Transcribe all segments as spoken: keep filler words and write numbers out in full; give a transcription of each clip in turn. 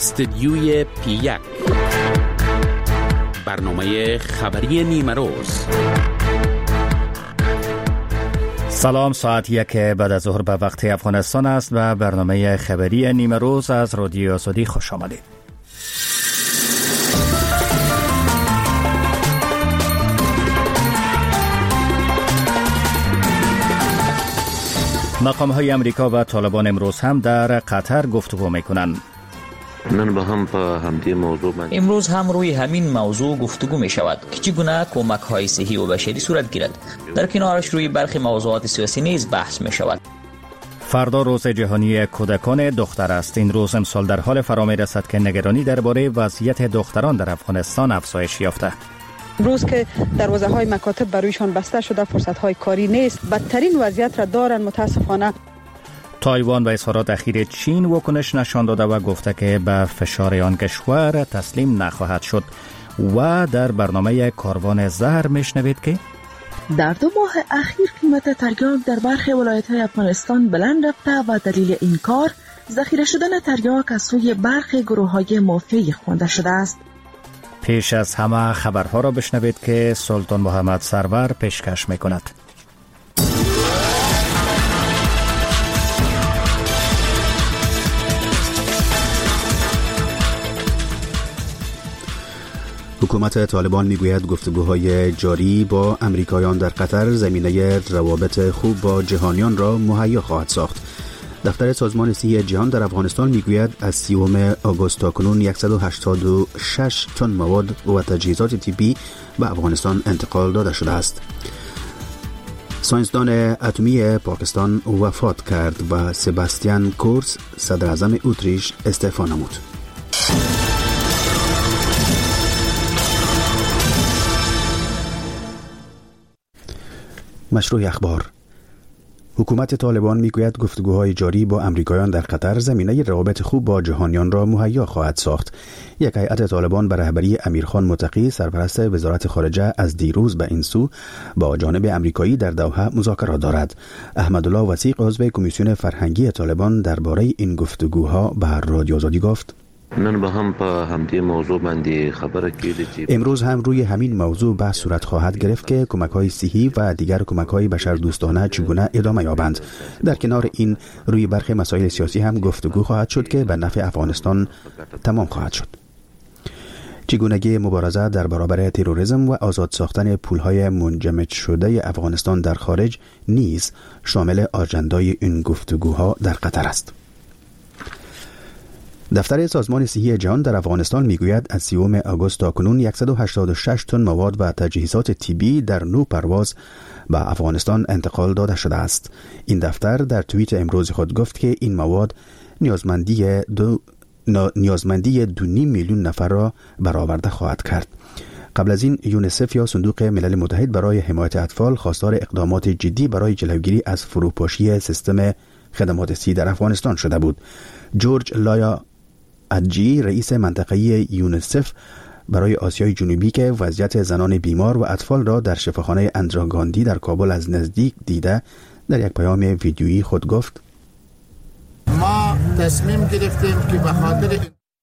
استدیوی پی یک، برنامه خبری نیمه روز. سلام، ساعت یک بعد از ظهر به وقت افغانستان است و برنامه خبری نیمه روز از رادیو آزادی خوش آمدید. مقام‌های امریکا و طالبان امروز هم در قطر گفتگو می‌کنند. من با هم په همدې موضوع باندې امروز هم روی همین موضوع گفتگو می شود که چگونه کمک های صحی و بشری صورت گیرد. در کنارش روی برخی موضوعات سیاسی نیز بحث می شود. فردا روز جهانی کودکان دختر است. این روز امسال در حال فرا می رسد که نگرانی درباره وضعیت دختران در افغانستان افزایش یافته. امروز که دروازه های مکاتب برویشان بسته شده، فرصت های کاری نیست، بدترین وضعیت را دارند. متاسفانه تایوان به اظهارات اخیر چین واکنش نشان داده و گفته که به فشار آن کشور تسلیم نخواهد شد. و در برنامه کاروان زهر میشنوید که در دو ماه اخیر قیمت تریاک در برخی ولایت‌های افغانستان بلند رفته و دلیل این کار ذخیره شدن تریاک از سوی برخی گروه‌های مافیایی خوانده شده است. پیش از همه خبرها را بشنوید که سلطان محمد سرور پیشکش میکند. حکومت طالبان میگوید گفتگوهای جاری با امریکایان در قطر زمینه روابط خوب با جهانیان را مهیا خواهد ساخت. دفتر سازمان صحی جهان در افغانستان میگوید از سیوم آگوست تاکنون صد و هشتاد و شش تن مواد و تجهیزات طبی به افغانستان انتقال داده شده است. ساینسدان اتمی پاکستان وفات کرد و سباستیان کورز صدر اعظم اتریش استعفا نمود. مشروع اخبار. حکومت طالبان میگوید گفتگوهای جاری با امریکایان در قطر زمینه روابط خوب با جهانیان را مهیا خواهد ساخت. یک هیئت طالبان به رهبری امیرخان متقی سرپرست وزارت خارجه از دیروز به این سو با جانب امریکایی در دوحه مذاکرات دارد. احمدالله وثیق عضو کمیسیون فرهنگی طالبان درباره این گفتگوها به رادیو آزادی گفت: نن با هم په همدې موضوع باندې خبره کېده چې امروز هم روی همین موضوع بحث صورت خواهد گرفت که کمک‌های صحی و دیگر کمک‌های بشردوستانه چگونه ادامه یابند. در کنار این روی برخی مسائل سیاسی هم گفتگو خواهد شد که به نفع افغانستان تمام خواهد شد. چگونگی مبارزه در برابر تروریسم و آزاد ساختن پول‌های منجمد شده افغانستان در خارج نیز شامل آژندای این گفتگوها در قطر است. دفتر سازمان صحی جهان در افغانستان میگوید از سیوم آگوست تاکنون صد و هشتاد و شش تن مواد و تجهیزات طبی در نو پرواز به افغانستان انتقال داده شده است. این دفتر در توییت امروز خود گفت که این مواد نیازمندی دو نیازمندی دو نیم میلیون نفر را برآورده خواهد کرد. قبل از این یونیسف یا صندوق ملل متحد برای حمایت اطفال خواستار اقدامات جدی برای جلوگیری از فروپاشی سیستم خدمات صحی در افغانستان شده بود. جورج لایا ادجی رئیس منطقه‌ای یونیسف برای آسیای جنوبی که وضعیت زنان بیمار و اطفال را در شفاخانه اندرا گاندی در کابل از نزدیک دیده در یک پیام ویدیویی خود گفت: ما تصمیم گرفتیم که به خاطر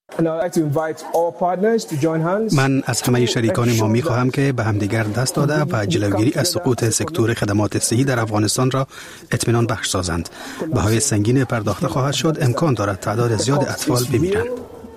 من از همه شریکان ما می خواهم که به همدیگر دست داده و جلوگیری از سقوط سکتور خدمات صحی در افغانستان را اطمینان بخش سازند. بهای سنگین پرداخته خواهد شد. امکان دارد تعداد زیاد اطفال بمیرند.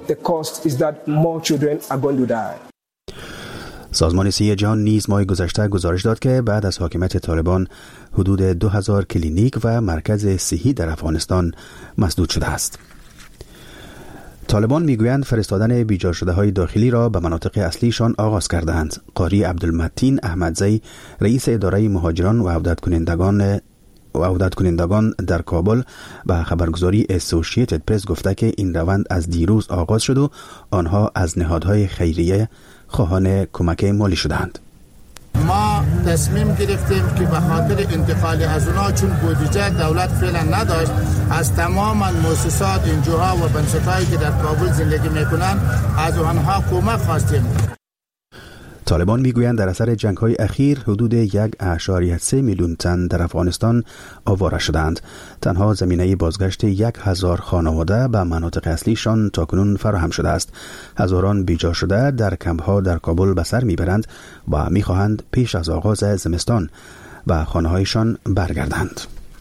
سازمان صحی جهان نیز ماه گذشته گزارش داد که بعد از حاکمیت طالبان حدود دو هزار کلینیک و مرکز صحی در افغانستان مسدود شده است. طالبان میگویند فرستادن بیجا شده های داخلی را به مناطق اصلیشان آغاز کردند. قاری عبدالمتین احمدزی رئیس اداره مهاجران و عودت کنندگان و عودت کنندگان در کابل به خبرگزاری اسوسییتد پرس گفته که این روند از دیروز آغاز شد و آنها از نهادهای خیریه خواهان کمک مالی شدند. ما تصمیم گرفتیم که به خاطر انتقال از اونا، چون بودجه دولت فعلا نداشت، از تمام مؤسسات، انجوها و بنسټ‌هایی که در کابل زندگی میکنن از آنها کمک خواستیم. طالبان میگویند در اثر جنگ‌های اخیر حدود یک اشاریه سه میلیون تن در افغانستان آواره شدند. تنها زمینه بازگشت یک هزار خانواده به مناطق اصلیشان تاکنون فراهم شده است. هزاران بیجا شده در کمپ‌ها در کابل به سر میبرند و میخواهند پیش از آغاز زمستان و خانه‌هایشان برگردند.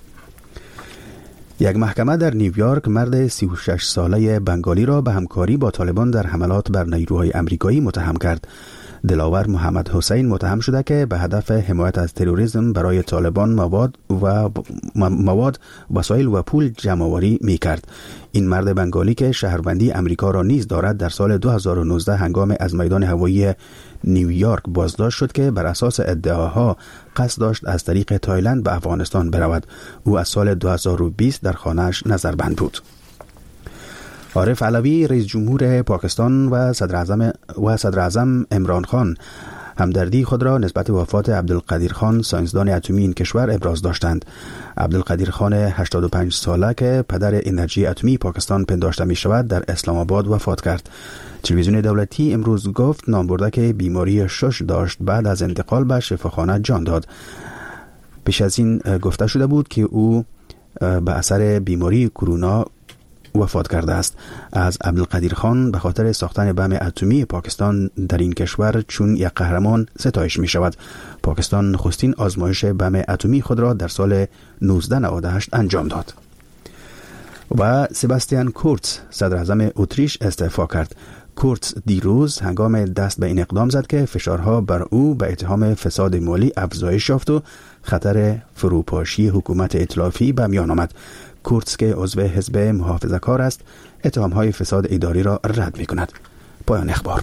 یک محکمه در نیویورک مرد سی و شش ساله بنگالی را به همکاری با طالبان در حملات بر نیروهای امریکایی متهم کرد. دلاور محمد حسین متهم شده که به هدف حمایت از تروریسم برای طالبان مواد و مواد وسایل و پول جمع‌آوری می‌کرد. این مرد بنگالی که شهروندی امریکا را نیز دارد در سال دو هزار و نوزده هنگام از میدان هوایی نیویورک بازداشت شد که بر اساس ادعاها قصد داشت از طریق تایلند به افغانستان برود. او از سال دو هزار و بیست در خانه‌اش نظربند بود. عارف علوی رئیس جمهور پاکستان و صدر اعظم و صدر اعظم عمران خان همدردی خود را نسبت وفات عبدالقدیر خان ساینسدان اتمی این کشور ابراز داشتند. عبدالقدیر خان هشتاد و پنج ساله که پدر انرژی اتمی پاکستان پنداشته می شود در اسلام آباد وفات کرد. تلویزیون دولتی امروز گفت نامبرده که بیماری شش داشت بعد از انتقال به شفاخانه جان داد. پیش از این گفته شده بود که او به اثر بیماری کرونا وفات کرده است. از عبدالقدیر خان به خاطر ساختن بم اتمی پاکستان در این کشور چون یک قهرمان ستایش می شود. پاکستان نخستین آزمایش بم اتمی خود را در سال نوزده نود و هشت انجام داد. و سباستیان کورتز صدر اعظم اتریش استعفا کرد. کورتز دیروز هنگام دست به این اقدام زد که فشارها بر او به اتهام فساد مالی افزایش یافت و خطر فروپاشی حکومت ائتلافی به میان آمد. کورتز که عضو حزب محافظه‌کار است اتهام‌های فساد اداری را رد می‌کند. پایان اخبار.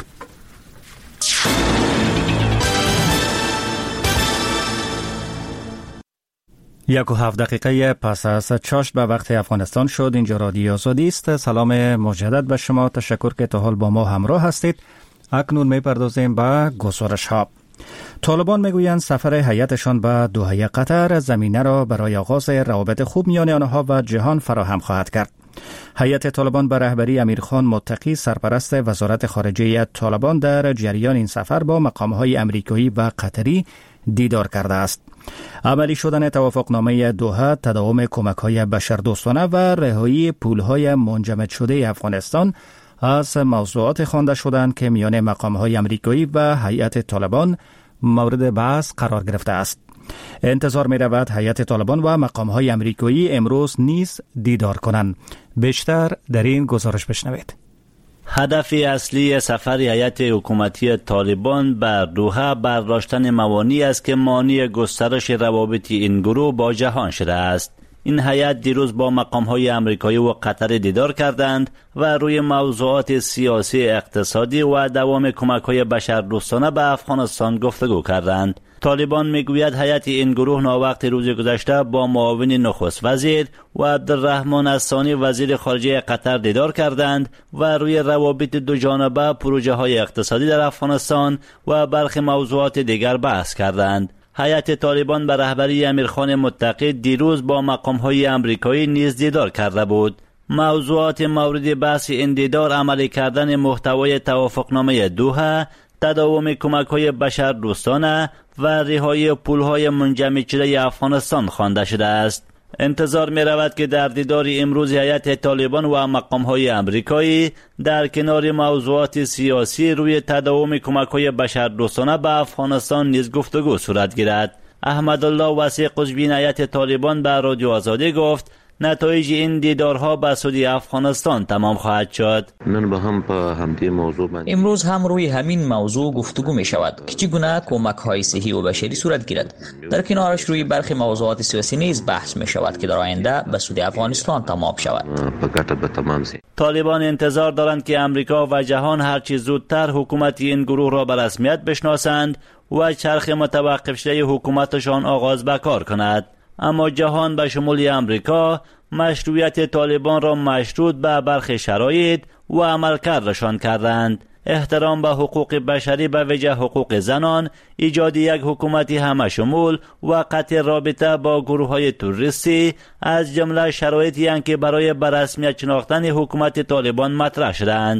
یک و هفت دقیقه پس از چاشت به وقت افغانستان شد. اینجا رادیو آزادی است. سلام مجدد به شما. تشکر که تا حال با ما همراه هستید. اکنون می‌پردازیم به گزارش‌ها. طالبان میگویند سفر هیئتشان به دوحه قطر زمینه را برای آغاز روابط خوب میان آنها و جهان فراهم خواهد کرد. هیئت طالبان به رهبری امیرخان متقی سرپرست وزارت خارجه طالبان در جریان این سفر با مقام‌های امریکایی و قطری دیدار کرده است. عملی شدن توافقنامه دوحه، تداوم کمک‌های بشردوستانه و رهایی پول‌های منجمد شده افغانستان از موضوعات خوانده شدند که میان مقام‌های امریکایی و هیئت طالبان مورد بحث قرار گرفته است. انتظار می رود هیئت طالبان و مقام‌های امریکایی امروز نیز دیدار کنند. بیشتر در این گزارش بشنوید. هدف اصلی سفر هیئت حکومتی طالبان بر دوحه برداشتن موانعی است که مانع گسترش روابط این گروه با جهان شده است. این هیئت دیروز با مقام‌های امریکایی و قطر دیدار کردند و روی موضوعات سیاسی، اقتصادی و دوام کمک‌های بشردوستانه به افغانستان گفتگو کردند. طالبان میگوید هیئت این گروه ناوقت روز گذشته با معاون نخست وزیر و عبدالرحمن الثانی وزیر خارجه قطر دیدار کردند و روی روابط دو جانبه، پروژه‌های اقتصادی در افغانستان و برخی موضوعات دیگر بحث کردند. هیئت طالبان به رهبری امیرخان متقی دیروز با مقام‌های امریکایی نیز دیدار کرده بود. موضوعات مورد بحث این دیدار عملی کردن محتوای توافقنامه دوحه، تداوم کمک‌های بشردوستانه و رهایی پول‌های منجمد شده افغانستان خوانده شده است. انتظار می رود که در دیدار امروز هیئت طالبان و مقام‌های امریکایی در کنار موضوعات سیاسی روی تداوم کمک‌های بشردوستانه به افغانستان نیز گفتگو صورت گیرد. احمدالله وسیع عضو هیئت طالبان به رادیو آزادی گفت نتایج این دیدارها به سود افغانستان تمام خواهد شد. نن با هم په همدې موضوع باندې امروز هم روی همین موضوع گفتگو می شود که چگونه کمک‌های صحی و بشری صورت گیرد. در کنارش روی برخی موضوعات سیاسی نیز بحث می شود که در آینده به سود افغانستان تمام شود. په ګټه به تمام شي. طالبان انتظار دارند که امریکا و جهان هرچی زودتر حکومت این گروه را به رسمیت بشناسند و چرخ متوقف شده حکومتشان آغاز به کار کند. اما جهان به شمول امریکا مشروعیت طالبان را مشروط به برخی شرایط و عملکردشان کردند. احترام به حقوق بشری به ویژه حقوق زنان، ایجاد یک حکومت همه شمول و قطع رابطه با گروه‌های تروریستی از جمله شرایطی هستند که برای به رسمیت شناختن حکومت طالبان مطرح شدند.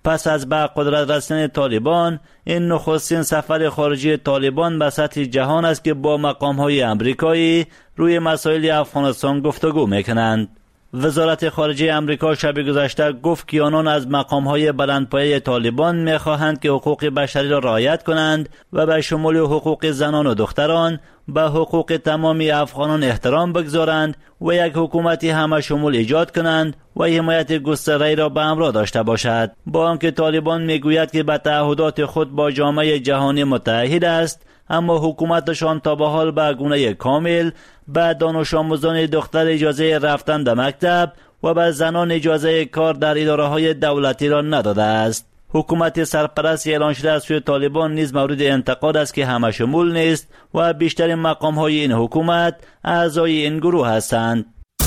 پس از به قدرت رسیدن طالبان، این نخستین سفر خارجی طالبان به سطح جهان است که با مقام‌های آمریکایی روی مسائل افغانستان گفتگو می‌کنند. وزارت خارجه آمریکا شب گذشته گفت که آنان از مقام‌های بلندپایه طالبان می‌خواهند که حقوق بشری را رعایت کنند و به شمول حقوق زنان و دختران به حقوق تمامی افغانان احترام بگذارند و یک حکومتی همه شمول ایجاد کنند و حمایت گسترده را به همراه داشته باشد. با آنکه طالبان میگوید که به تعهدات خود با جامعه جهانی متعهد است، اما حکومتشان تا به حال به گونه کامل به دانش آموزان دختر اجازه رفتن به مکتب و به زنان اجازه کار در اداره‌های دولتی را نداده است. حکومت سرپرست اعلان شده از سوی طالبان نیز مورد انتقاد است که همه شمول نیست و بیشتر مقام‌های این حکومت اعضای این گروه هستند.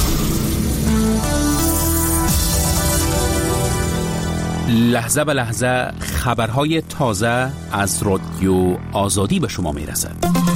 لحظه به لحظه خبرهای تازه از رادیو آزادی به شما میرسد.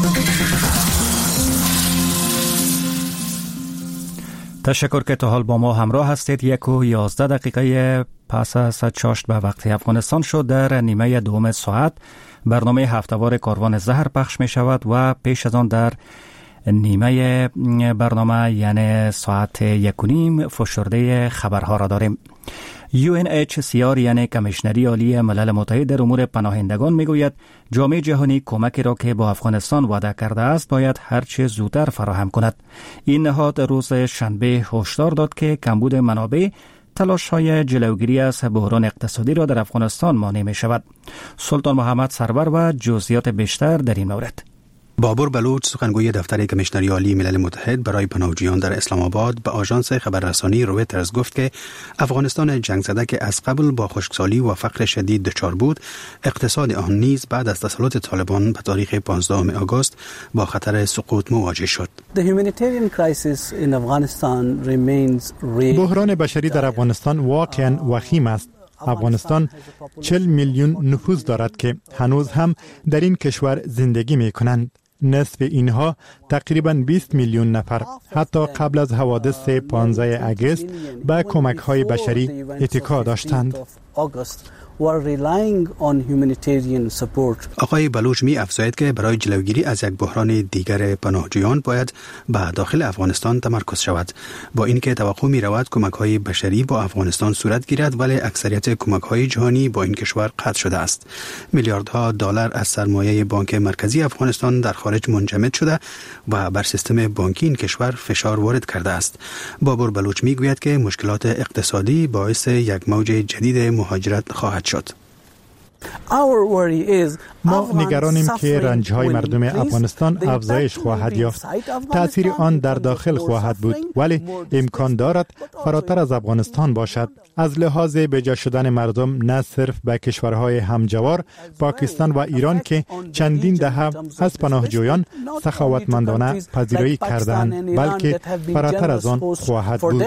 تشکر که تا حال با ما همراه هستید. یک و یازده دقیقه پس از چاشت به وقت افغانستان شد. در نیمه دوم ساعت برنامه هفتهوار کاروان زهر پخش می شود و پیش از آن در نیمه برنامه یعنی ساعت یک و نیم فشرده خبرها را داریم. یو ان اچ سی آر یعنی کمیشنری عالی ملل متحد در امور پناهندگان میگوید جامعه جهانی کمکی را که با افغانستان وعده کرده است باید هرچه زودتر فراهم کند. این نهاد روز شنبه هشدار داد که کمبود منابع تلاش‌های جلوگیری از بحران اقتصادی را در افغانستان مانع می شود. سلطان محمد سرور و جزئیات بیشتر در این مورد. بابور بلوچ سخنگوی دفتر کمیشنری عالی ملل متحد برای پناهجویان در اسلام آباد به آژانس خبررسانی رویترز گفت که افغانستان جنگ زده که از قبل با خشکسالی و فقر شدید دچار بود، اقتصاد آن نیز بعد از تسلط طالبان به تاریخ پانزدهم آگوست با خطر سقوط مواجه شد. بحران بشری در افغانستان واقعا وخیم است. افغانستان چهل میلیون نفوس دارد که هنوز هم در این کشور زندگی می کنند. نصف اینها تقریباً بیست میلیون نفر حتی قبل از حوادث پانزده آگوست به کمک‌های بشری اتکا داشتند. آقای بلوچ می افزاید که برای جلوگیری از یک بحران دیگر پناهجویان باید به داخل افغانستان تمرکز شود. با اینکه توقع می رود کمک‌های بشری با افغانستان صورت گیرد، ولی اکثریت کمک‌های جهانی با این کشور قطع شده است. میلیاردها دلار از سرمایه بانک مرکزی افغانستان در خارج منجمد شده و بر سیستم بانکی این کشور فشار وارد کرده است. بابور بلوچ می گوید که مشکلات اقتصادی باعث یک موج جدید مهاجرت خواهد شد. ما نگرانیم که رنج‌های مردم افغانستان افزایش خواهد یافت. تأثیر آن در داخل خواهد بود، ولی امکان دارد فراتر از افغانستان باشد. از لحاظ بجا شدن مردم نه صرف به کشورهای همجوار پاکستان و ایران که چندین دهه از پناهجویان سخاوتمندانه پذیرایی کردند، بلکه فراتر از آن خواهد بود.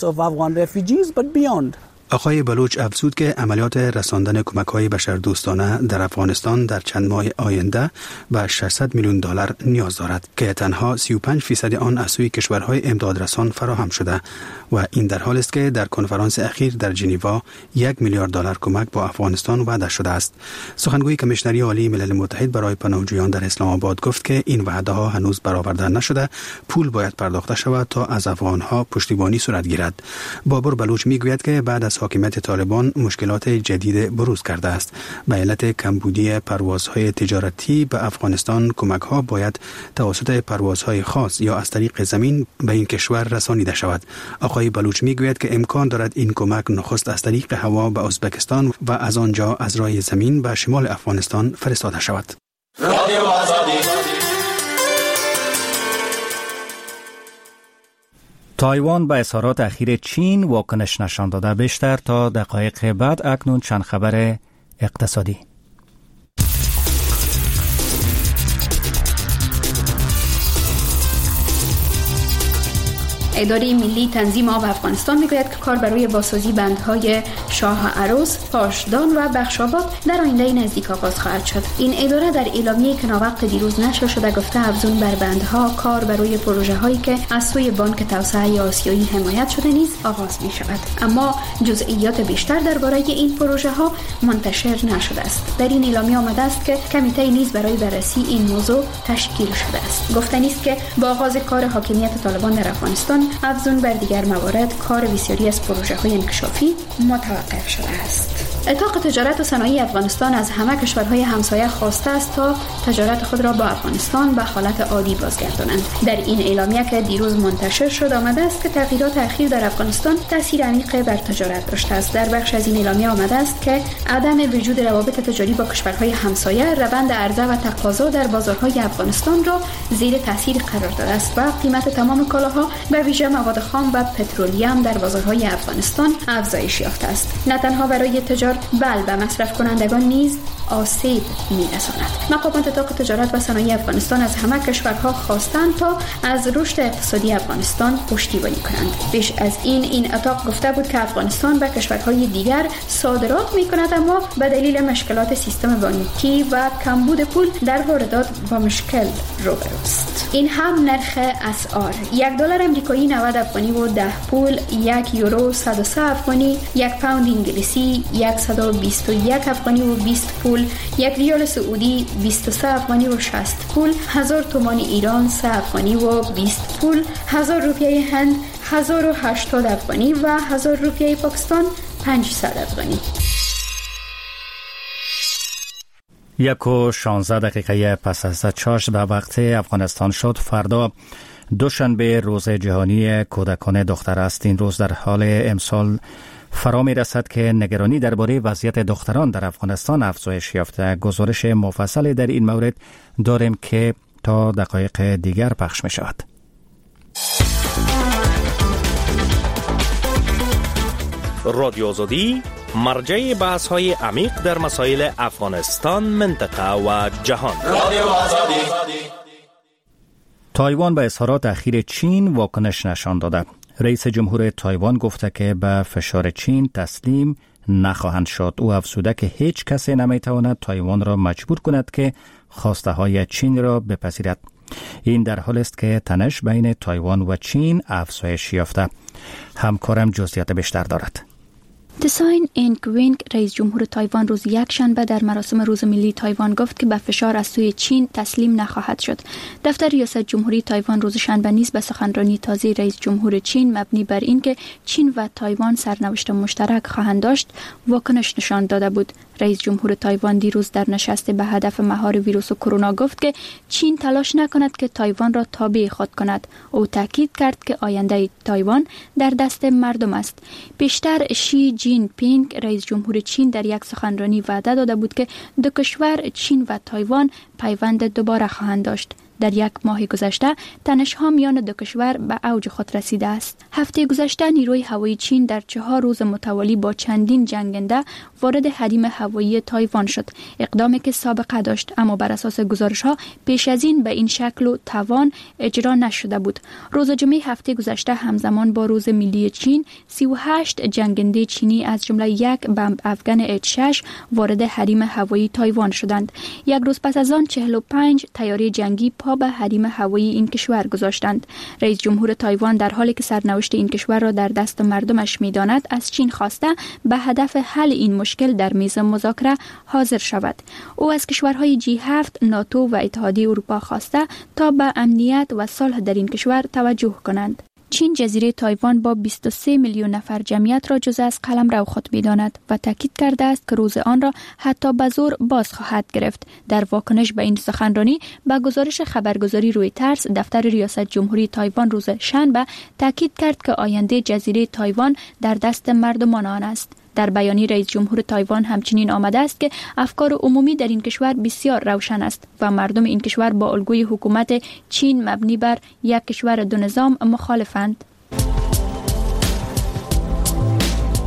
آقای بلوچ افزود که عملیات رساندن کمک‌های بشردوستانه در افغانستان در چند ماه آینده به ششصد میلیون دلار نیاز دارد که تنها سی و پنج فیصد آن از سوی کشورهای امدادرسان فراهم شده و این در حالی است که در کنفرانس اخیر در ژنو یک میلیارد دلار کمک با افغانستان وعده شده است. سخنگوی کمیشنری عالی ملل متحد برای پناهجویان در اسلام آباد گفت که این وعده‌ها هنوز برآورده نشده، پول باید پرداخته شود تا از افغان‌ها پشتیبانی صورت گیرد. بابور بلوچ میگوید که بعد از حاکمیت طالبان مشکلات جدید بروز کرده است. به علت کمبودی پروازهای تجارتی به افغانستان کمک‌ها باید توسط پروازهای خاص یا از طریق زمین به این کشور رسانیده شود. آقای بلوچ میگوید که امکان دارد این کمک نخست از طریق هوا به ازبکستان و از آنجا از راه زمین به شمال افغانستان فرستاده شود. تایوان به اظهارات اخیر چین واکنش نشان داده. بیشتر تا دقایق بعد. اکنون چند خبر اقتصادی. اداره ملی تنظیم آب افغانستان میگوید که کار برای بازسازی بندهای شاه عروس، پاشدان و بخشاباد در آینده نزدیک آغاز خواهد شد. این اداره در اعلامیه‌ای که ناوقت دیروز نشر شده گفته افزون بر بندها کار برای پروژه هایی که از سوی بانک توسعه آسیایی حمایت شده نیز آغاز می شود. اما جزئیات بیشتر درباره این پروژه ها منتشر نشده است. در این اعلامیه آمده است که کمیته نیز برای بررسی این موضوع تشکیل شده است. گفتنی است که با آغاز کار حاکمیت طالبان در افغانستان افزون بر دیگر موارد کار بسیاری از پروژه های انکشافی متوقف شده است. اتاق تجارت و صنایع افغانستان از همه کشورهای همسایه خواسته است تا تجارت خود را با افغانستان به حالت عادی بازگردانند. در این اعلامیه که دیروز منتشر شد آمده است که تغییرات اخیر در افغانستان تاثیر عمیق بر تجارت داشته است. در بخش از این اعلامیه آمده است که عدم وجود روابط تجاری با کشورهای همسایه روند عرضه و تقاضا در بازارهای افغانستان را زیر تاثیر قرار داده است و قیمت تمام کالاها به ویژه مواد خام و پترولیوم در بازارهای افغانستان افزایش یافته است. نه تنها برای تجار بل به مصرف کنندگان نیز آسیب می‌رساند. مقامات اتاق تجارت و صنایع افغانستان از همه کشورها خواستند تا از رشد اقتصادی افغانستان پشتیبانی کنند. پیش از این این اتاق گفته بود که افغانستان به کشورهای دیگر صادرات می‌کند اما به دلیل مشکلات سیستم بانکی و کمبود پول در واردات با مشکل روبروست. این هم نرخ اسعار: یک دلار آمریکایی نود افغانی و ده پول، یک یورو صد و سه افغانی، یک پوند انگلیسی صد و بیست و یک افغانی و بیست پول، یک ریال سعودی بیست و سه افغانی و شصت پول، هزار تومان ایران سه افغانی و بیست پول، هزار روپیه هند هزار و هشتاد افغانی و هزار روپیه پاکستان پانصد افغانی. یک و شانزده دقیقه پس از چاشت به وقت افغانستان شد. فردا دوشنبه روز جهانی کودکان دختر است. این روز در حال امسال فرا می رسد که نگرانی درباره وضعیت دختران در افغانستان افزایش یافته. گزارش مفصلی در این مورد داریم که تا دقایق دیگر پخش می شود. رادیو آزادی مرجع بحث های عمیق در مسائل افغانستان، منطقه و جهان. رادیو آزادی. تایوان به اظهارات اخیر چین واکنش نشان داده. رئیس جمهور تایوان گفته که به فشار چین تسلیم نخواهند شد. او افزوده که هیچ کسی نمیتواند تایوان را مجبور کند که خواسته های چین را بپذیرد. این در حالی است که تنش بین تایوان و چین افزایش یافته. همکارم جزئیات بیشتر دارد. تساین اینکوینگ رئیس جمهور تایوان روز یک شنبه در مراسم روز ملی تایوان گفت که به فشار از سوی چین تسلیم نخواهد شد. دفتر ریاست جمهوری تایوان روز شنبه نیز به سخنرانی تازه رئیس جمهور چین مبنی بر اینکه چین و تایوان سرنوشت مشترک خواهند داشت واکنش نشان داده بود. رئیس جمهور تایوان دیروز در نشست به هدف مهار ویروس کرونا گفت که چین تلاش نکند که تایوان را تابع خود کند. او تاکید کرد که آینده تایوان در دست مردم است. پیشتر شی جین پینگ رئیس جمهور چین در یک سخنرانی وعده داده بود که دو کشور چین و تایوان پیوند دوباره خواهند داشت. در یک ماه گذشته تنش‌ها میان دو کشور به اوج خود رسیده است. هفته گذشته نیروی هوایی چین در چهار روز متوالی با چندین جنگنده وارد حریم هوایی تایوان شد. اقدامی که سابقه داشت اما بر اساس گزارش‌ها پیش از این به این شکل و توان اجرا نشده بود. روز جمعه هفته گذشته همزمان با روز ملی چین سی و هشت جنگنده چینی از جمله یک بمب افغان اچ شش وارد حریم هوایی تایوان شدند. یک روز پس از آن چهل و پنج طیاره جنگی پا به حریم هوایی این کشور گذاشتند. رئیس جمهور تایوان در حالی که سرنوشت این کشور را در دست مردمش می‌داند از چین خواسته به هدف حل این مشکل در میز مذاکره حاضر شود. او از کشورهای جی هفت، ناتو و اتحادیه اروپا خواسته تا به امنیت و صلح در این کشور توجه کنند. چین جزیره تایوان با بیست و سه میلیون نفر جمعیت را جزء از قلمرو خود می‌داند و تاکید کرده است که روز آن را حتی به زور باز خواهد گرفت. در واکنش به این سخنرانی به گزارش خبرگزاری رویترز، دفتر ریاست جمهوری تایوان روز شنبه تاکید کرد که آینده جزیره تایوان در دست مردمان آن است. در بیانیه رئیس جمهور تایوان همچنین آمده است که افکار عمومی در این کشور بسیار روشن است و مردم این کشور با الگوی حکومت چین مبنی بر یک کشور دو نظام مخالفند.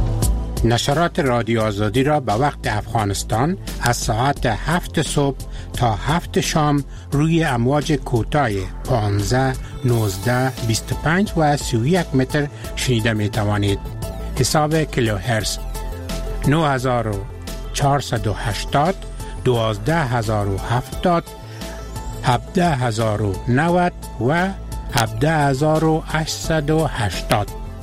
نشرات رادیو آزادی را به وقت افغانستان از ساعت هفت صبح تا هفت شام روی امواج کوتاه پانزده، نوزده، بیست و پنج و سی و یک متر شنیده می توانید. حساب کیلوهرتز نه هزار و چهارصد و هشتاد، دوازده هزار و هفتاد، هفده هزار و نود و هفده هزار و هشتصد و هشتاد.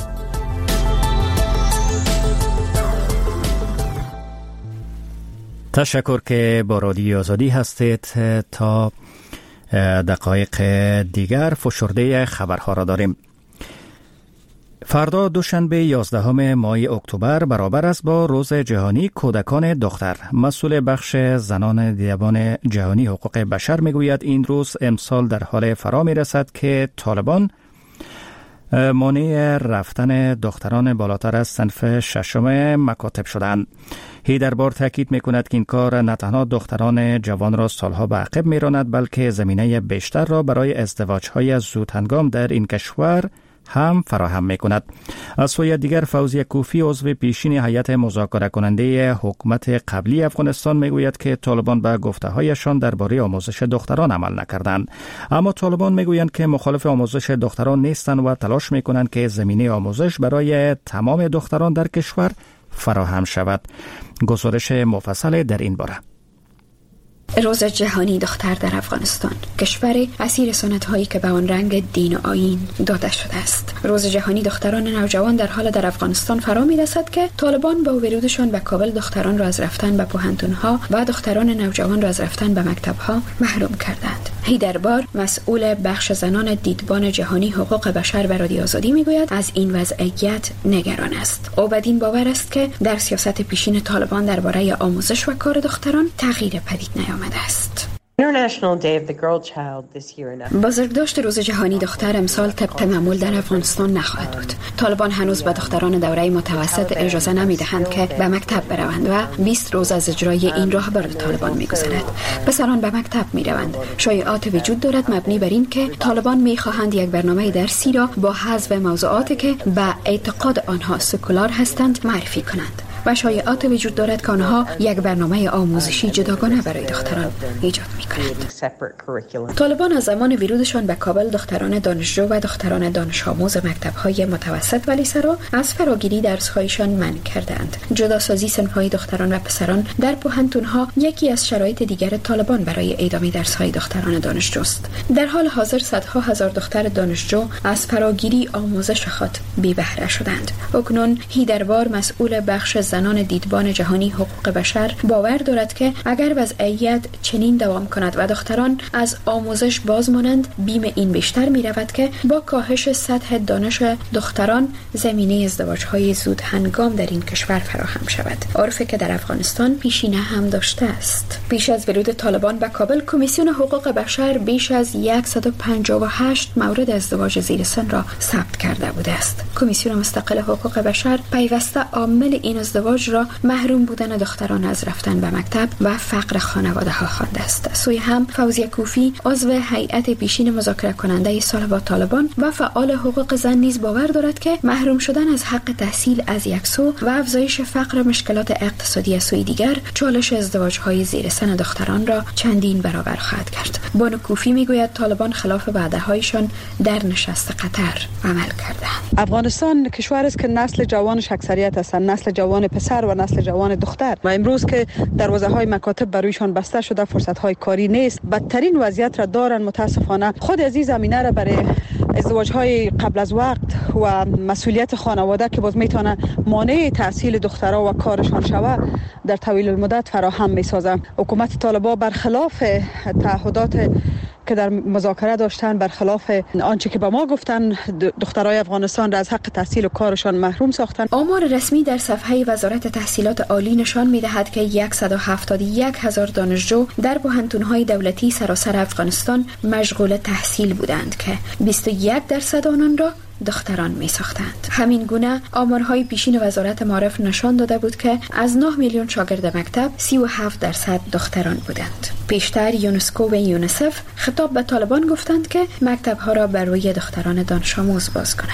تشکر که با رادیو آزادی هستید. تا دقایق دیگر فشرده خبرها را داریم. فردا دوشنبه یازدهم ماه اکتبر برابر است با روز جهانی کودکان دختر. مسئول بخش زنان دیوان جهانی حقوق بشر میگوید این روز امسال در حال فرا میرسد که طالبان مانع رفتن دختران بالاتر از صنف ششم مکاتب شدند. هیدربار تاکید میکند که این کار نه تنها دختران جوان را سالها به عقب میراند بلکه زمینه بیشتر را برای ازدواج‌های زودهنگام در این کشور هم فراهم میکند. از سوی دیگر فوزیه کوفی عضو پیشین هیئت مذاکره کننده حکومت قبلی افغانستان میگوید که طالبان به گفته‌هایشان درباره آموزش دختران عمل نکردند، اما طالبان میگویند که مخالف آموزش دختران نیستند و تلاش میکنند که زمینه آموزش برای تمام دختران در کشور فراهم شود. گزارش مفصل در این باره. روز جهانی دختر در افغانستان، کشور اسیر سنت‌هایی که به آن رنگ دین و آیین داده شده است. روز جهانی دختران نوجوان در حال در افغانستان فرا می‌رسد که طالبان با ورودشان به کابل دختران را از رفتن به پوهنتون‌ها و دختران نوجوان را از رفتن به مکتب‌ها محروم کردند. هیدربار مسئول بخش زنان دیدبان جهانی حقوق بشر به رادیو آزادی میگوید از این وضعیت نگران است. او بدین باور است که در سیاست پیشین طالبان درباره آموزش و کار دختران تغییر پدید نیامده است. بزرگداشت روز جهانی دختر امسال طبق معمول در افغانستان نخواهد بود. طالبان هنوز به دختران دوره متوسط اجازه نمیدهند که به مکتب بروند و بیست روز از اجرای این راهبر طالبان میگذرد. پسران به مکتب میروند. شایعات وجود دارد مبنی بر این که طالبان میخواهند یک برنامه درسی را با حذف موضوعاتی که به اعتقاد آنها سکولار هستند معرفی کنند. و شایعات وجود دارد که آنها یک برنامه آموزشی جداگانه برای دختران ایجاد می‌کنند. طالبان از زمان ورودشان به کابل دختران دانشجو و دختران دانش آموز مکتب‌های متوسط و لیسه را از فراگیری درس‌هایشان منع کردند. جداسازی صنف‌های دختران و پسران در پوهنتون‌ها یکی از شرایط دیگر طالبان برای ادامه درس‌های دختران دانشجوست. در حال حاضر صدها هزار دختر دانشجو از فراگیری آموزش خود بی بهره شدند. اکنون هیدربار مسئول بخش زنان دیدبان جهانی حقوق بشر باور دارد که اگر وضعیت چنین دوام کند و دختران از آموزش باز مانند بیم این بیشتر می رود که با کاهش سطح دانش دختران زمینه ازدواج‌های زود هنگام در این کشور فراهم شود. عرفی که در افغانستان پیشینه هم داشته است. پیش از ورود طالبان به کابل کمیسیون حقوق بشر بیش از صد و پنجاه و هشت مورد ازدواج زیر سن را ثبت کرده بوده است. کمیسیون مستقل حقوق بشر پیوسته عامل این ازدواج را محروم بودن دختران از رفتن به مکتب و فقر خانواده ها خوانده است. سوی هم فوزیه کوفی عضو هیئت پیشین مذاکره کننده صلح با طالبان و فعال حقوق زن نیز باور دارد که محروم شدن از حق تحصیل از یک سو و افزایش فقر و مشکلات اقتصادی از سوی دیگر چالش ازدواج‌های زیر سن دختران را چندین برابر خواهد کرد. بانو کوفی میگوید طالبان خلاف وعده‌هایشان در نشست قطر عمل کردند. افغانستان کشوری است که نسل جوانش اکثریت هستند، نسل جوان پسر و نسل جوان دختر، و امروز که دروازه‌های مکاتب برویشان بسته شده، فرصت‌های کاری نیست، بدترین وضعیت را دارن. متاسفانه خود از این زمینه را برای ازدواج‌های قبل از وقت و مسئولیت خانواده که باز میتونه مانع تحصیل دخترها و کارشان شوه در طویل المدت فراهم میسازه. حکومت طالبان برخلاف تعهدات که در مذاکره داشتن، برخلاف آنچه که به ما گفتن، دخترای افغانستان را از حق تحصیل و کارشان محروم ساختن. آمار رسمی در صفحه وزارت تحصیلات عالی نشان می‌دهد که صد و هفتاد و یک هزار دانشجو در پوهنتون‌های دولتی سراسر افغانستان مشغول تحصیل بودند که بیست و یک درصد آنان را دختران می ساختند. همین گونه آمارهای پیشین وزارت معارف نشان داده بود که از نه میلیون شاگرد مکتب سی و هفت درصد دختران بودند. پیشتر یونسکو و یونیسف خطاب به طالبان گفتند که مکتب‌ها را بر روی دختران دانش آموز باز کنند.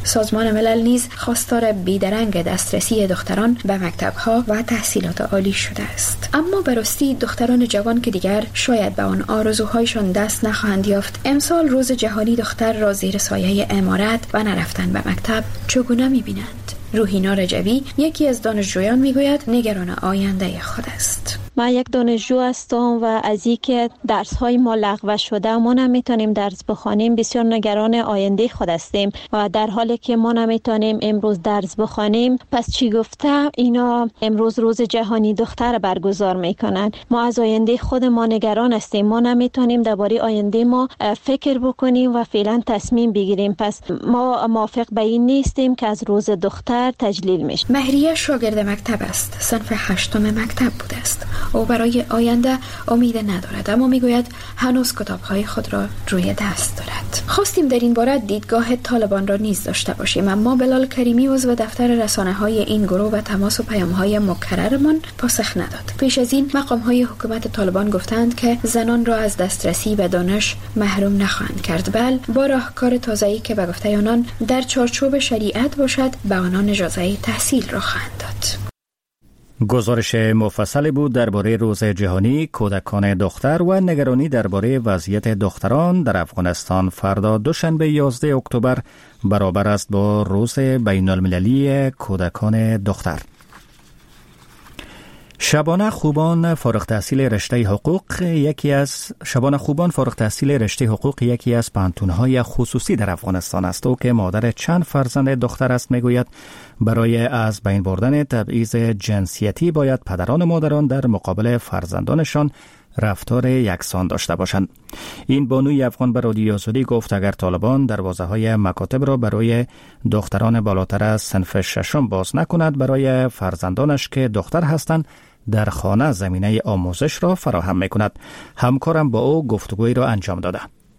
سازمان ملل نیز خواستار بیدرنگ دسترسی دختران به مکتب‌ها و تحصیلات عالی شده است. اما به راستی دختران جوان که دیگر شاید به آن آرزوهایشان دست نخواهند یافت، امسال روز جهانی دختر را زیر سایه امارت و نرفتن به مکتب چگونه می‌بینند؟ روحینا رجوی یکی از دانشجویان میگوید نگران آینده خود است. ما یک دانشجو هستم و از اینکه درس های ما لغو شده ما نمیتونیم درس بخوانیم بسیار نگران آینده خود هستیم و در حالی که ما نمیتونیم امروز درس بخوانیم پس چی گفته اینا امروز روز جهانی دختر برگزار میکنن. ما از آینده خود ما نگران هستیم، ما نمیتونیم درباره آینده ما فکر بکنیم و فعلا تصمیم بگیریم. پس ما موافق به این نیستیم که از روز دختر تجلیل میشه. مهریه شاگرد مکتب است، صنف هشتم مکتب بوده است. او برای آینده امید ندارد اما میگوید هنوز کتاب‌های خود را روی دست دارد. خواستیم در این باره دیدگاه طالبان را نیز داشته باشیم اما بلال کریمی عضو دفتر رسانه‌های این گروه و تماس و پیام‌های مکررمان پاسخ نداد. پیش از این مقام‌های حکومت طالبان گفتند که زنان را از دسترسی به دانش محروم نخواهند کرد، بل با راهکار تازه‌ای که به گفته آنان در چارچوب شریعت باشد به آنان اجازه تحصیل را خواهند داد. گزارش مفصلی بود درباره روز جهانی کودکان دختر و نگرانی درباره وضعیت دختران در افغانستان. فردا دوشنبه یازده اکتبر برابر است با روز بین المللی کودکان دختر. شبانه خوبان فارغ التحصیل رشته حقوق یکی از شبانه خوبان فارغ التحصیل رشته حقوق یکی از پانتون‌های خصوصی در افغانستان است. او که مادر چند فرزند دختر است میگوید برای از بین بردن تبعیض جنسیتی باید پدران و مادران در مقابل فرزندانشان رفتار یکسان داشته باشند. این بانوی افغان به رادیو آزادی گفت اگر طالبان دروازه‌های مکاتب را برای دختران بالاتر از صنف ششم باز نکند برای فرزندانش که دختر هستند در خانه زمینه آموزش را فراهم میکند. همکارم با او گفتگویی را انجام داده.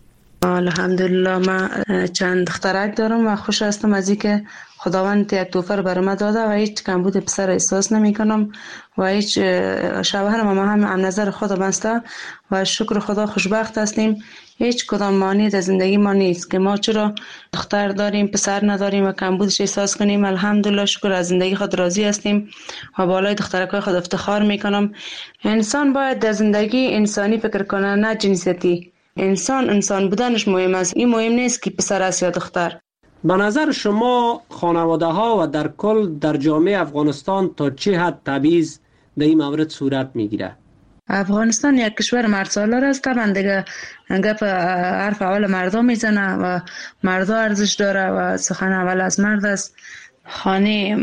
الحمدلله من چند دخترک دارم و خوش هستم از اینکه خداوند یک توفه رو برام داده و هیچ کمبود پسر احساس نمی کنم و هیچ شوهرم هم هم هم نظر خدا بسته و شکر خدا خوشبخت هستیم. هیچ کدام مانع در زندگی ما نیست که ما چرا دختر داریم پسر نداریم و کمبودش احساس کنیم. الحمدلله شکر از زندگی خود راضی هستیم و بالای دخترکای خود افتخار میکنم. انسان باید در زندگی انسانی فکر کنه نه جنسیتی. انسان انسان بودنش مهم است. این مهم نیست که پسر است یا دختر. به نظر شما خانواده ها و در کل در جامعه افغانستان تا چه حد تبعیض در این مورد صورت میگیره؟ افغانستان یک کشور مرد سالار است. طبعا دیگه گپ حرف اول مردا میزنه و مردا ارزش داره و سخن اول از مرد است. خانه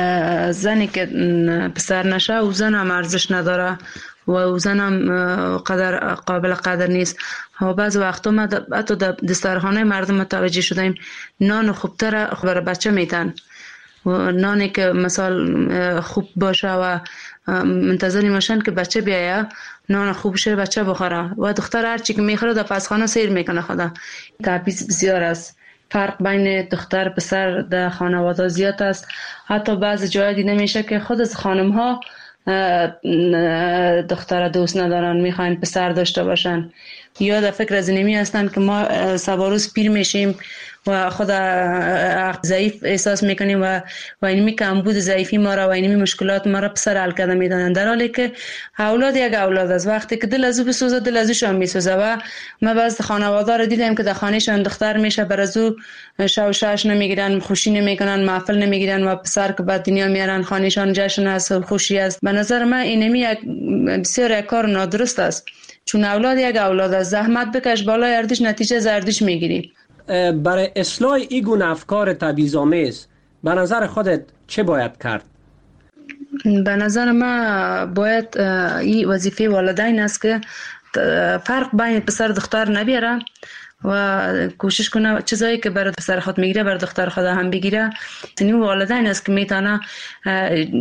زنی که پسر نشه و زن هم ارزش نداره و او زن هم قدر قابل قدر نیست. و بعض وقتا ما حتی در دسترخانه مردم متوجه شدیم نان خوبتر برای بچه میتن و نانی که مثلا خوب باشه و منتظر باشن که بچه بیایه نان خوب شه بچه بخوره و دختر هر چی که میخوره در پسخانه سیر میکنه. خدا تبعیض بسیار است. فرق بین دختر پسر در خانواده زیاد است. حتی بعض جای دیده میشه که خود از خانم ها دختر دوست ندارن میخواین پسر داشته باشن یا در فکر از اینمی هستن که ما سبا روز پیر میشیم و خود ضعیف احساس میکنیم و و اینمی کمبود ضعیفی ما را و اینمی مشکلات ما را پسر حل کرده میدونن، در حالی که اولاد یک اولاد است. وقتی که دل از او بسوزه دل از اوشان میسوزه و ما بعض خانواده را دیدیم که در خانهشان دختر میشه بر از او شو شش نمیگیرن، خوشی نمیکنن، محفل نمیگیرن و پسر که بعد دنیا میارن خانهشان جشن است، خوشی است. به نظر من اینمی یک بسیار یک کار نادرست است، چون اولاد یک اولاد است. زحمت بکش بالای اردیش نتیجه زردیش میگیری. برای اصلاح این گونه افکار تبعیض‌آمیز به نظر خودت چه باید کرد؟ به نظر من باید این وظیفه والدین است که فرق بین پسر دختر نبیاره و کوشش کنه چیزایی که برای پسر خود میگیره برای دختر خود هم بگیره. این والدین است که میتونه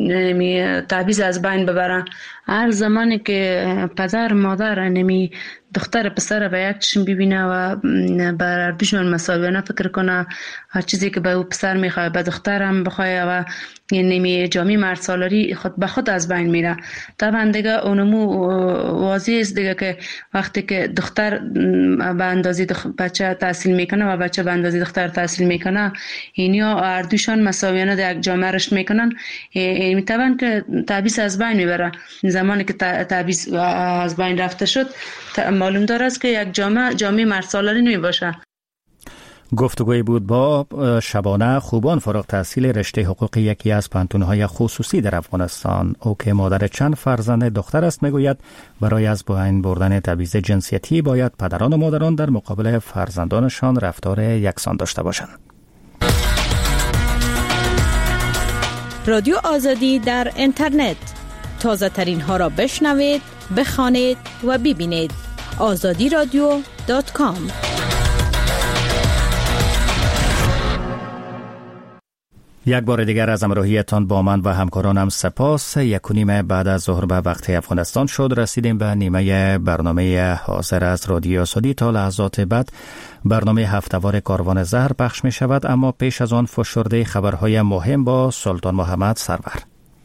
تبعیض از بین ببره. هر زمانی که پدر مادر نمی دختر پسر به یک چشم ببینه و بر بیشون مساویانه فکر کنه، هر چیزی که به او پسر میخواد به دختر هم بخواد و یعنی جامعه مرد سالاری خود به خود از بین میره. طبعا دیگه اونمو واضح است دیگه که وقتی که دختر به اندازه بچه تحصیل میکنه و بچه به اندازه دختر تحصیل میکنه، اینیا هر دوشان مساویانه در یک جامعه رشد میکنن، میتوان که تبعیض از بین میبره. زمانی که تبعیض از بین رفته شد معلوم داره است که یک جامعه جامعه مرد سالاری نمیباشه. گفتگوی بود با شبانه خوبان فارغ التحصیل رشته حقوق یکی از پانتون‌های خصوصی در افغانستان. او که مادر چند فرزند دختر است میگوید برای از بین بردن تبعیض جنسیتی باید پدران و مادران در مقابل فرزندانشان رفتار یکسان داشته باشند. رادیو آزادی در اینترنت، تازه ترین ها را بشنوید، بخوانید و ببینید. آزادی رادیو دات کام. یک بار دیگر از همراهیتان با من و همکارانم سپاس. یک و نیم بعد از ظهر به وقت افغانستان شد. رسیدیم به نیمه برنامه حاضر از رادیو آزادی. تا لحظات بعد برنامه هفته‌وار کاروان زهر پخش می شود، اما پیش از آن فشرده خبرهای مهم با سلطان محمد سرور.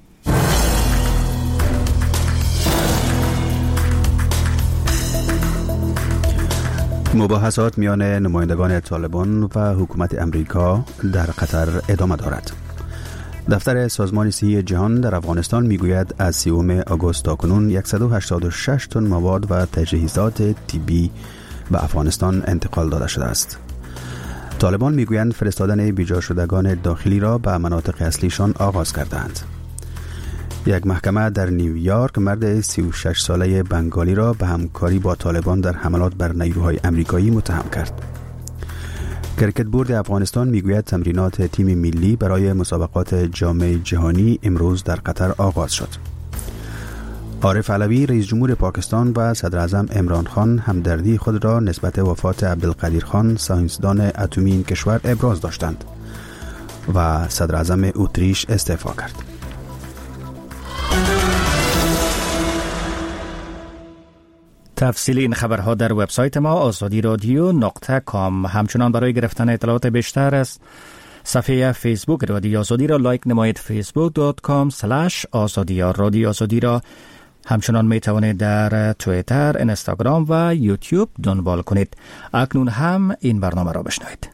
مباحثات میان نمایندگان طالبان و حکومت امریکا در قطر ادامه دارد. دفتر سازمان صحی جهان در افغانستان میگوید از سیوم آگوست تا کنون صد و هشتاد و شش تن مواد و تجهیزات طبی به افغانستان انتقال داده شده است. طالبان میگویند فرستادن بیجا شدگان داخلی را به مناطق اصلیشان آغاز کردند. یک محکمه در نیویورک مرد سی و شش ساله بنگالی را به همکاری با طالبان در حملات بر نیروهای امریکایی متهم کرد. کرکت بورد افغانستان میگوید تمرینات تیم ملی برای مسابقات جام جهانی امروز در قطر آغاز شد. عارف علوی رئیس جمهور پاکستان و صدر اعظم عمران خان همدردی خود را نسبت وفات عبدالقدیر خان ساینسدان اتمی این کشور ابراز داشتند و صدر اعظم اتریش استعفا کرد. تفصیل این خبرها در وبسایت ما آزادی رادیو نقطه کام. همچنان برای گرفتن اطلاعات بیشتر از صفحه فیسبوک رادیو آزادی را لایک نمایید. فیسبوک دات کام سلش آزادی یا رادیو آزادی را همچنان می توانید در توییتر، اینستاگرام و یوتیوب دنبال کنید. اکنون هم این برنامه را بشنوید.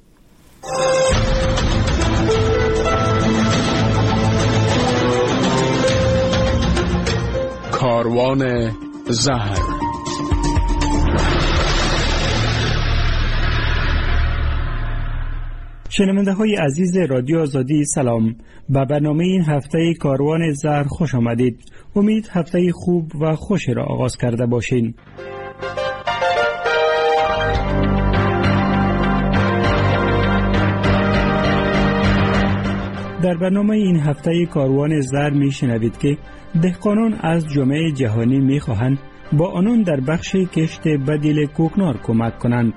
کاروان زهر. شنونده های عزیز رادیو آزادی سلام. به برنامه این هفته کاروان زهر خوش آمدید. امید هفته خوب و خوشی را آغاز کرده باشین. در برنامه این هفته کاروان زهر می شنوید که دهقانان از جامعه جهانی می خواهند با آنان در بخش کشت بدیل کوکنار کمک کنند.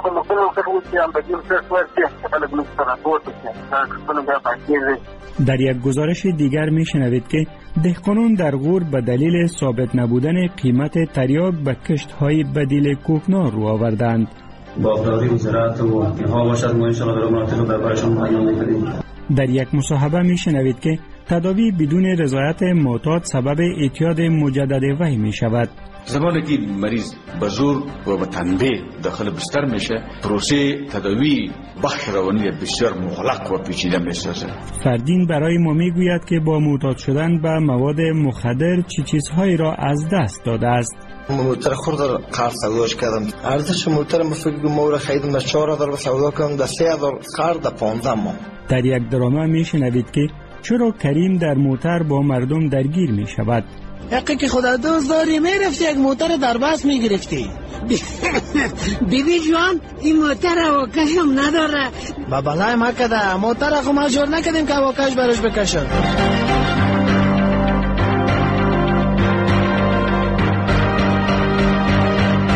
در یک گزارش دیگر می شنوید که دهقانان در غور به دلیل ثابت نبودن قیمت تریاک به کشت های بدیل کوکنار رو آوردند. باغداری و زراعت و اینها باشد ما انشاءالله در مناطق دربارشان بیان می‌کنیم. در یک مصاحبه می شنوید که تداوی بدون رضایت معتاد سبب اعتیاد مجدد وحی می شود. زمانی که مریض به زور و به تنبیه داخل بستر میشه، پروسه تداوی بخش روانی بسیار مغلق و پیچیده میسازه. فردین برای ما میگوید که با معتاد شدن به مواد مخدر چه چیزهایی را از دست داده است. موتر خورد را قرض سوداش کردم. ارزش موتر مفکر ما را خریدم از چهار هزار سودا کردم در سه هزار قرض در پانزده ماه. در یک درامه میشنوید که چرا کریم در موتر با مردم درگیر می شود. حقی که خدا دوست داری میرفتی یک موتر در بس میگرفتی. بیبی جوان این موتر هواکش هم نداره. بابا ما کده موتر خو مجبور نکردیم که هواکش برش بکشن.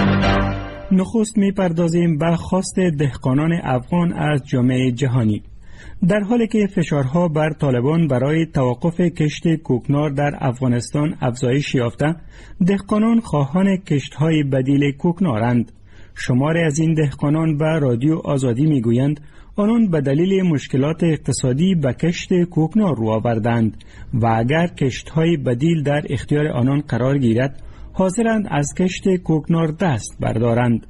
نخست می پردازیم به خواست دهقانان افغان از جامعه جهانی. در حالی که فشارها بر طالبان برای توقف کشت کوکنار در افغانستان افزایش یافته، دهقانان خواهان کشت‌های بدیل کوکنارند. شماری از این دهقانان به رادیو آزادی میگویند آنان به دلیل مشکلات اقتصادی به کشت کوکنار رو آوردند و اگر کشت‌های بدیل در اختیار آنان قرار گیرد، حاضرند از کشت کوکنار دست بردارند.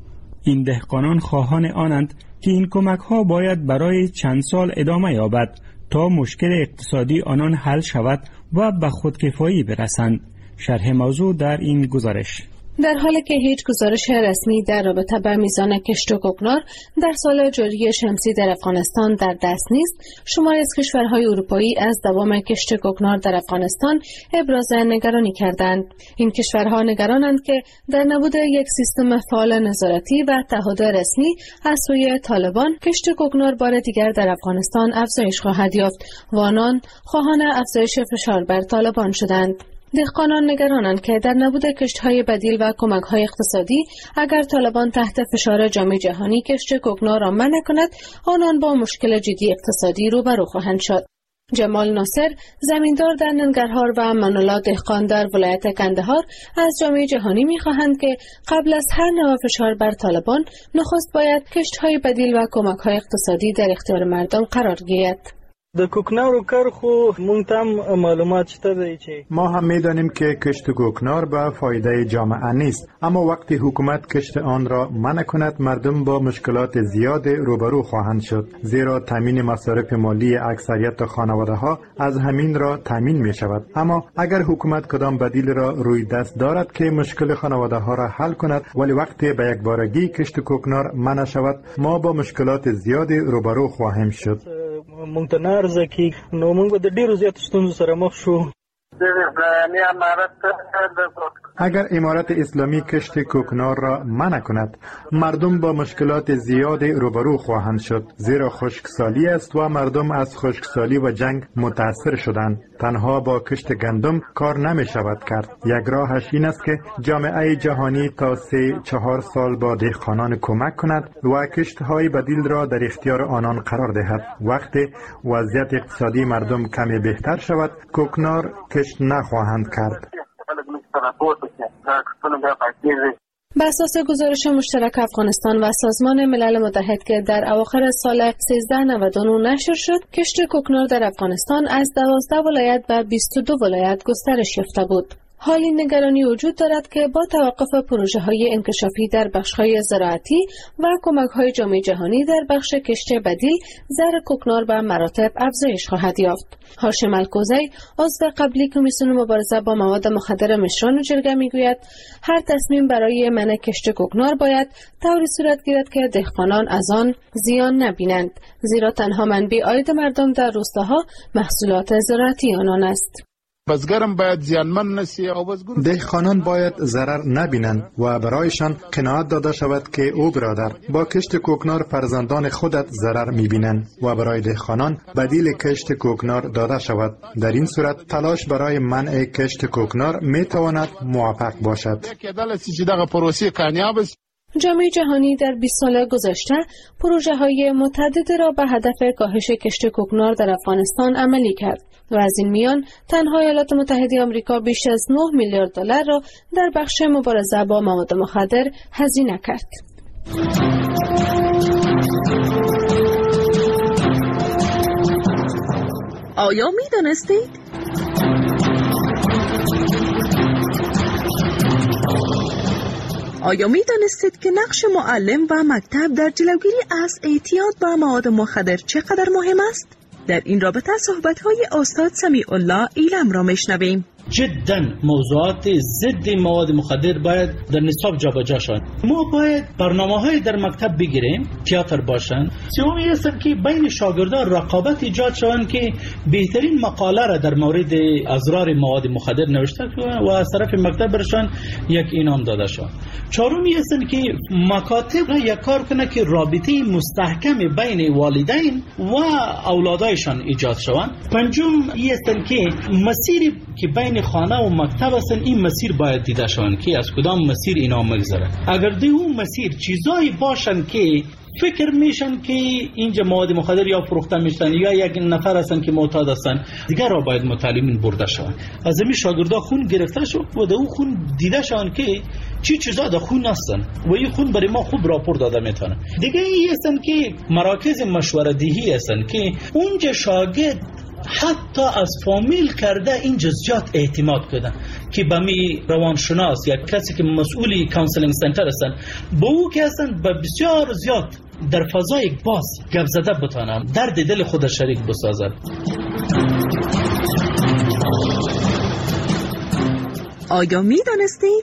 این دهقانان خواهان آنند که این کمک‌ها باید برای چند سال ادامه یابد تا مشکل اقتصادی آنان حل شود و به خودکفایی برسند. شرح موضوع در این گزارش. در حالی که هیچ گزارش رسمی در رابطه با میزان کشت کوکنار در سال جاری شمسی در افغانستان در دست نیست، شماری از کشورهای اروپایی از دوام کشت کوکنار در افغانستان ابراز نگرانی کردند. این کشورها نگرانند که در نبود یک سیستم فعال نظارتی و تعهد رسمی از سوی طالبان، کشت کوکنار بار دیگر در افغانستان افزایش خواهد یافت و آنان خواهان افزایش فشار بر طالبان شدند. دهقانان نگرانند که در نبود کشت‌های بدیل و کمک‌های اقتصادی، اگر طالبان تحت فشار جامعه جهانی کشت کوکنار را منع کند، آنان با مشکل جدی اقتصادی روبرو خواهند شد. جمال ناصر، زمیندار در ننگرهار و منولا دهقان در ولایت کندهار، از جامعه جهانی می‌خواهند که قبل از هر نوع فشار بر طالبان، نخست باید کشت‌های بدیل و کمک‌های اقتصادی در اختیار مردم قرار گیرد. د کوکنارو کار خو مونږ ته معلومات شته دی چې ما هم می‌دانیم که کشت کوکنار به فایده جامعه نیست، اما وقتی حکومت کشت آن را منع کند، مردم با مشکلات زیاد روبرو خواهند شد، زیرا تامین مصارف مالی اکثریت خانواده‌ها از همین را تامین می شود. اما اگر حکومت کدام بدیل را روی دست دارد که مشکل خانواده‌ها را حل کند، ولی وقتی به یک بارگی کشت کوکنار منع شود، ما با مشکلات زیاد روبرو خواهیم شد. مونږ ته نه ارزه کېږي، نو مونږ به د ډېرو زیاتو ستونزو سره مخ شو. اگر امارت اسلامی کشت کوکنار را منع کند، مردم با مشکلات زیاد روبرو خواهند شد، زیرا خشکسالی است و مردم از خشکسالی و جنگ متاثر شدند. تنها با کشت گندم کار نمی شود کرد. یک راهش این است که جامعه جهانی تا سه چهار سال با دهقانان کمک کند و کشت‌های بدیل را در اختیار آنان قرار دهد. وقتی وضعیت اقتصادی مردم کمی بهتر شود، کوکنار کشت نخواهند کرد. بر اساس گزارش مشترک افغانستان و سازمان ملل متحد که در اواخر سال سیزده نود و نه نشر شد، کشت کوکنار در افغانستان از دوازده ولایت به بیست و دو ولایت گسترش یافته بود. حال این نگرانی وجود دارد که با توقف پروژه‌های انکشافی در بخش‌های زراعتی و کمک‌های جامعه جهانی در بخش کشت بدیل، زر کوکنار به مراتب افزایش خواهد یافت. هاشم الکوزی، عضو قبلی کمیسیون مبارزه با مواد مخدر مشران جرگه میگوید هر تصمیم برای منع کشت کوکنار باید طوری صورت گیرد که دهقانان از آن زیان نبینند، زیرا تنها منبع عاید مردم در روستاها محصولات زراعتی آنان است. بزگرم باید زیانمن نشي او بزگر دهقانان باید ضرر نبینند و برایشان قناعت داده شود که او برادر با کشت کوکنار فرزندان خودت ضرر میبینند و برای دهقانان بدیل کشت کوکنار داده شود. در این صورت تلاش برای منع کشت کوکنار میتواند موفق باشد. جامعه جهانی در بیست سال گذشته پروژه های متعددی را به هدف کاهش کشت کوکنار در افغانستان عملی کرد و از این میان تنها ایالات متحده آمریکا بیش از نه میلیارد دلار را در بخش مبارزه با مواد مخدر هزینه کرد. آیا می دانستید؟ آیا می دانستید که نقش معلم و مکتب در جلوگیری از اعتیاد به مواد مخدر چقدر مهم است؟ در این رابطه صحبت‌های استاد سمیع الله ایلم را میشنویم. جدا موضوعات ضد مواد مخدر باید در نصاب جابجا شود. ما باید برنامه‌های در مکتب بگیریم، تئاتر باشن. سومی است که بین شاگردان رقابت ایجاد شوند که بهترین مقاله را در مورد اضرار مواد مخدر نوشته و از طرف مکتب برشان یک انعام داده شود. چهارمی است که مکاتب یک کار کنه که رابطه مستحکم بین والدین و اولادایشان ایجاد شوند. پنجم است که مسیری که بین خانه و مکتب هستن، این مسیر باید دیده شوند که از کدام مسیر اینا مگذره. اگر دی اون مسیر چیزایی باشن که فکر میشن که اینجا مواد مخدر یا فروخته میشن یا یک نفر هستن که معتاد هستن، دیگر را باید متعلمین برده شوند. از این شاگردا خون گرفته شد و در اون خون دیده شوند که چی چیزا در خون هستن و این خون برای ما خوب راپور داده میتونه. دیگه این هستن که مراکز مشوره دهی هستن که اونجا شاگرد حتی از فامیل کرده این جزئیات اعتماد کنه که به می روانشناس یا کسی که مسئولی کانسلینگ سنتر هستن با او که هستن به بسیار زیاد در فضای باز گپ زده بتونن درد دل خود شریک بسازد. آیا می دانستید؟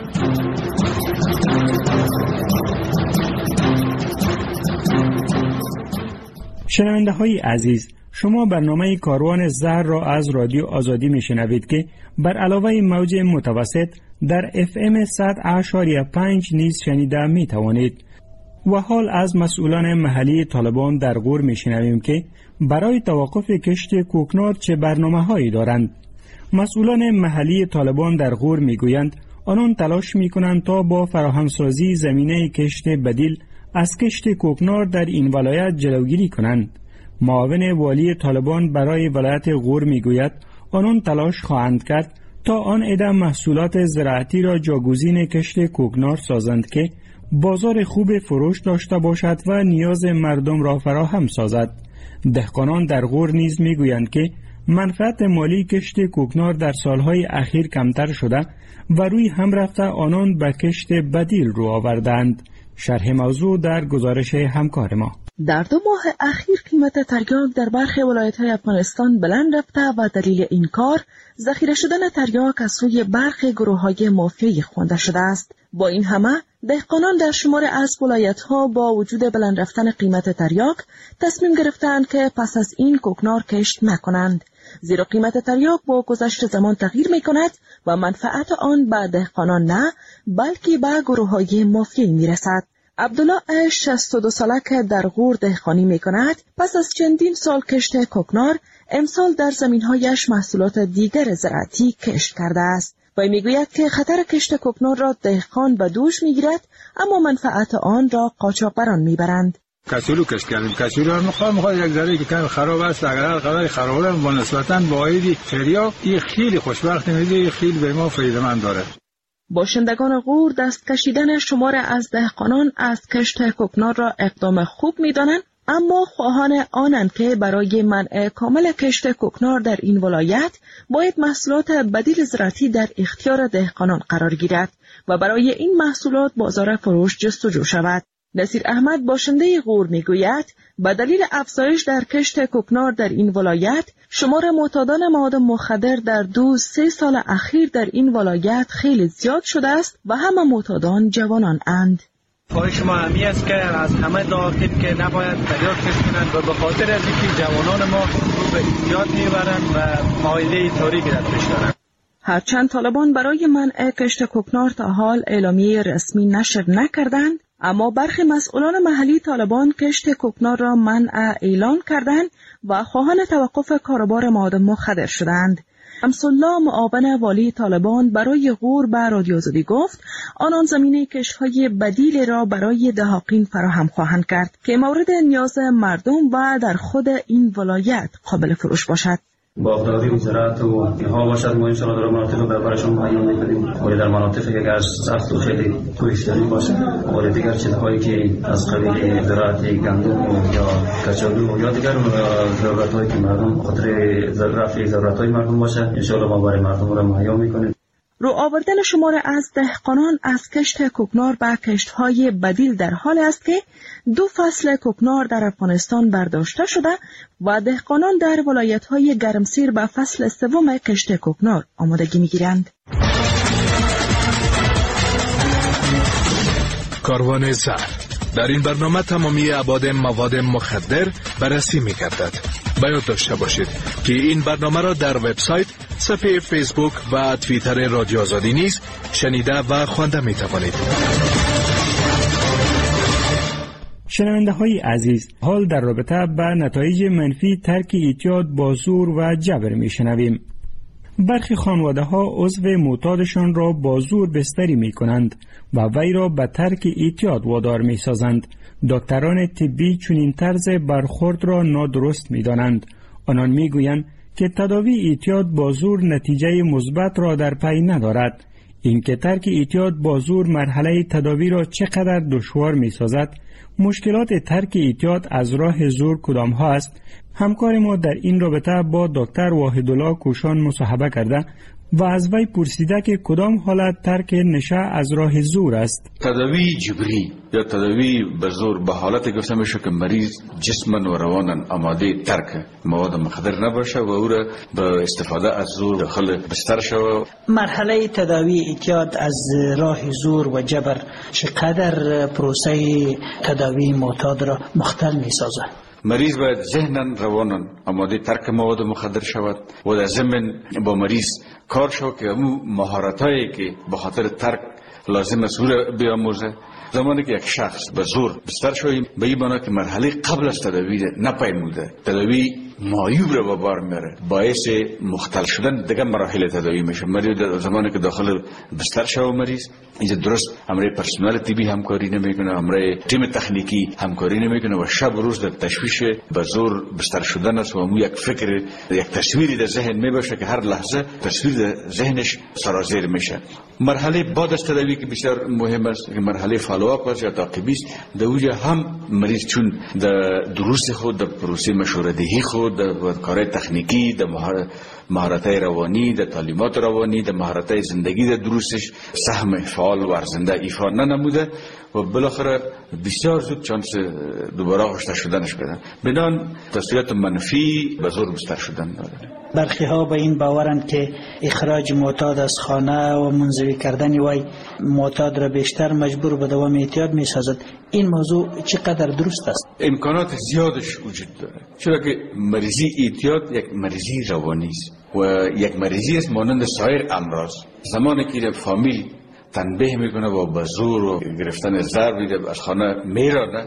شنونده های عزیز، شما برنامه کاروان زهر را از رادیو آزادی میشنوید که بر علاوه موج متوسط در اف ام صد اشاریه پنج نیز شنیده می توانید. و حال از مسئولان محلی طالبان در غور میشنویم که برای توقف کشت کوکنار چه برنامه هایی دارند. مسئولان محلی طالبان در غور میگویند آنان تلاش میکنند تا با فراهمسازی زمینه کشت بدیل از کشت کوکنار در این ولایت جلوگیری کنند. معاون والی طالبان برای ولایت غور میگوید آنان تلاش خواهند کرد تا آن عده محصولات زراعتی را جاگزین کشت کوکنار سازند که بازار خوب فروش داشته باشد و نیاز مردم را فراهم سازد. دهقانان در غور نیز میگویند که منفعت مالی کشت کوکنار در سالهای اخیر کمتر شده و روی هم رفته آنان به کشت بدیل رو آوردند. شرح موضوع در گزارش همکار ما. در دو ماه اخیر قیمت تریاک در برخی ولایت‌های افغانستان بلند رفته و دلیل این کار ذخیره شدن تریاک از سوی برخی گروه‌های مافیایی خوانده شده است. با این همه دهقانان در شمار از ولایت‌ها با وجود بلند رفتن قیمت تریاک تصمیم گرفتند که پس از این کوکنار کشت نکنند، زیرا قیمت تریاک با گذشت زمان تغییر می‌کند و منفعت آن به دهقانان نه بلکه به گروه‌های مافیایی می‌رسد. عبدالله اش شصت و دو ساله که در غور دهقانی می کند پس از چندین سال کشت کوکنار امسال در زمینهایش محصولات دیگر زراعتی کشت کرده است و می گوید که خطر کشت کوکنار را دهقان به دوش می گیرد اما منفعت آن را قاچاقبران می برند. کسولو کشت کردیم. کسولو هم میخواد میخواد یک ذره که کم خراب است، اگر هر قدر خراب است با نسبتاً با عید تریاک این خیلی خوشبختی میده، خیلی به ما فایده مند داره. باشندگان غور دست کشیدن شمار از دهقانان از کشت کوکنار را اقدام خوب می‌دانند، اما خواهان آنند که برای منع کامل کشت کوکنار در این ولایت باید محصولات بدیل زراعتی در اختیار دهقانان قرار گیرد و برای این محصولات بازار فروش جستجو شود. نصیر احمد باشنده غور میگوید به دلیل افزایش در کشت کوکنار در این ولایت شمار معتادان مواد مخدر در دو سه سال اخیر در این ولایت خیلی زیاد شده است و همه معتادان جوانان اند. خواهش ما همی است که از همه داخل که نباید تریاک کشت کنند و به خاطر از اینکه جوانان ما رو به ایجاد میبرند و مایده تاریکی در پیش دارند. هرچند طالبان برای منع کشت کوکنار تا حال اعلامیه رسمی نشر نکردند، اما برخی مسئولان محلی طالبان کشت کوکنار را منع اعلان کردند و خواهان توقف کاروبار مواد مخدر شدند. امثالله معاون والی طالبان برای غور به رادیو آزادی گفت آنان زمینه کشت‌های بدیل را برای دهاقین فراهم خواهند کرد که مورد نیاز مردم و در خود این ولایت قابل فروش باشد. باغداری و زراعت و اینها باشد، ما انشاءالله در مناطق در برشان مهیا می‌کنیم و در مناطقی که از سخت و خیلی توریستری باشه و دیگر چیزهایی که از قبیل زراعت گندم یا کچالو یا دیگر ضرورت‌هایی که مردم خاطر رفع ضرورت‌های مردم باشه انشاءالله ما برای مردم را مهیا می‌کنیم. رو آوردن شمار از دهقانان از کشت کوکنار به کشت‌های بدیل در حال است که دو فصل کوکنار در افغانستان برداشته شده و دهقانان در ولایت‌های گرمسیر به فصل سوم کشت کوکنار آمادگی می‌گیرند. کاروان زهر در این برنامه تمامی ابعاد مواد مخدر بررسی می‌گردد. باید داشته باشید که این برنامه را در وبسایت، صفحه فیسبوک و توییتر رادیو آزادی نیز شنیده و خوانده می توانید. شنونده های عزیز، حال در رابطه با نتایج منفی ترک اعتیاد با زور و جبر می شنویم. برخی خانواده ها عضو معتادشان را با زور بستری می کنند و وی را به ترک اعتیاد وادار می سازند. دکتران طبی چنین طرز برخورد را نادرست می دانند. آنان می گویند که تداوی اعتیاد با زور نتیجه مثبت را در پی ندارد. اینکه ترک اعتیاد با زور مرحله تداوی را چقدر دشوار می سازد، مشکلات ترک اعتیاد از راه زور کدام ها است، همکار ما در این رابطه با دکتر واحدالله کوشان مصاحبه کرده و از وی پرسیده که کدام حالت ترک نشه از راه زور است. تداوی جبری یا تداوی به زور به حالت گفته میشه که مریض جسمن و روانن آماده ترک مواد مخدر نباشه و او را به استفاده از زور داخل بستر شود. مرحله تداوی اعتیاد از راه زور و جبر چقدر پروسه تداوی معتاد را مختل می سازه؟ مریض باید ذهنن روانن آماده ترک مواد مخدر شود و در ضمن با مریض کار شود که امو مهارتایی که به خاطر ترک لازم است او را بیاموزه. زمانی که یک شخص به زور بستر شویم به این معنا که مرحله قبل از تداوی نپیموده، تداوی معیوب را به بار میاره، باعث مختل شدن دیگه مراحل تداوی میشه. مریض زمانی که داخل بستر شوه مریض اینجا درست همراه پرسنل طبی همکاری نمیکنه، همراه تیم تکنیکی همکاری نمیکنه و شب و روز در تشویش به زور بستر شدن است و امو یک فکر یک تصویری در ذهن میباشه که هر لحظه تصویر در ذهنش سرازیر میشه. مرحله بعد از تداوی که بسیار مهم است که مرحله فالوآپ است یا تعقیبی است. در اونجا هم مریض چون در دروس خود در پروسه مشوره‌دهی خود در کار تکنیکی، در مهارت‌های روانی، در تعلیمات روانی، در مهارت‌های زندگی در دروسش سهم فعال و ارزنده ایفا ننموده و بالاخره بسیار زود چانس دوباره آغشته شدنش بدن. بنان تاثیرات منفی به زور بستر شدن داره. برخی ها به این باورند که اخراج معتاد از خانه و منزوی کردن وی معتاد را بیشتر مجبور به دوام اعتیاد می سازد. این موضوع چقدر درست است؟ امکانات زیادش وجود داره، چرا که مریضی اعتیاد یک مریضی روانی است و یک مریضی است مانند سایر امراض. زمانی که فامیل تنبیه میکنه و به زور و گرفتن ضرب از خانه میرانه،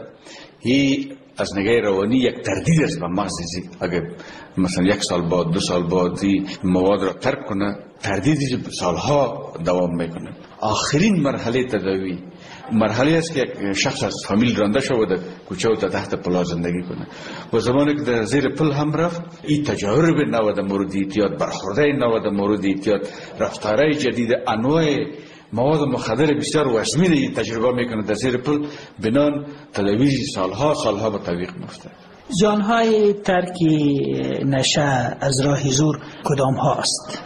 هی از نگاه روانی یک تردید است به مغز. اگر مثلا یک سال بعد دو سال بعد مواد را ترک کنه، تردیدی سالها دوام میکنه. آخرین مرحله تداوی مرحله است که یک شخص از فامیل رانده شود و کوچه و تحت پلا زندگی کنه و زمانی که در زیر پل هم رفت، این تجارب نو در مورد اعتیاد، برخورده نو در مورد اعتیاد، رفتارهای جدید، انواع مواد مخدر بسیار وسمی تجربه میکنه در زیر پل، بنان تداوی سالها سالها به تعویق میفته. زیانهای ترک نشه از راه زور کدام ها است؟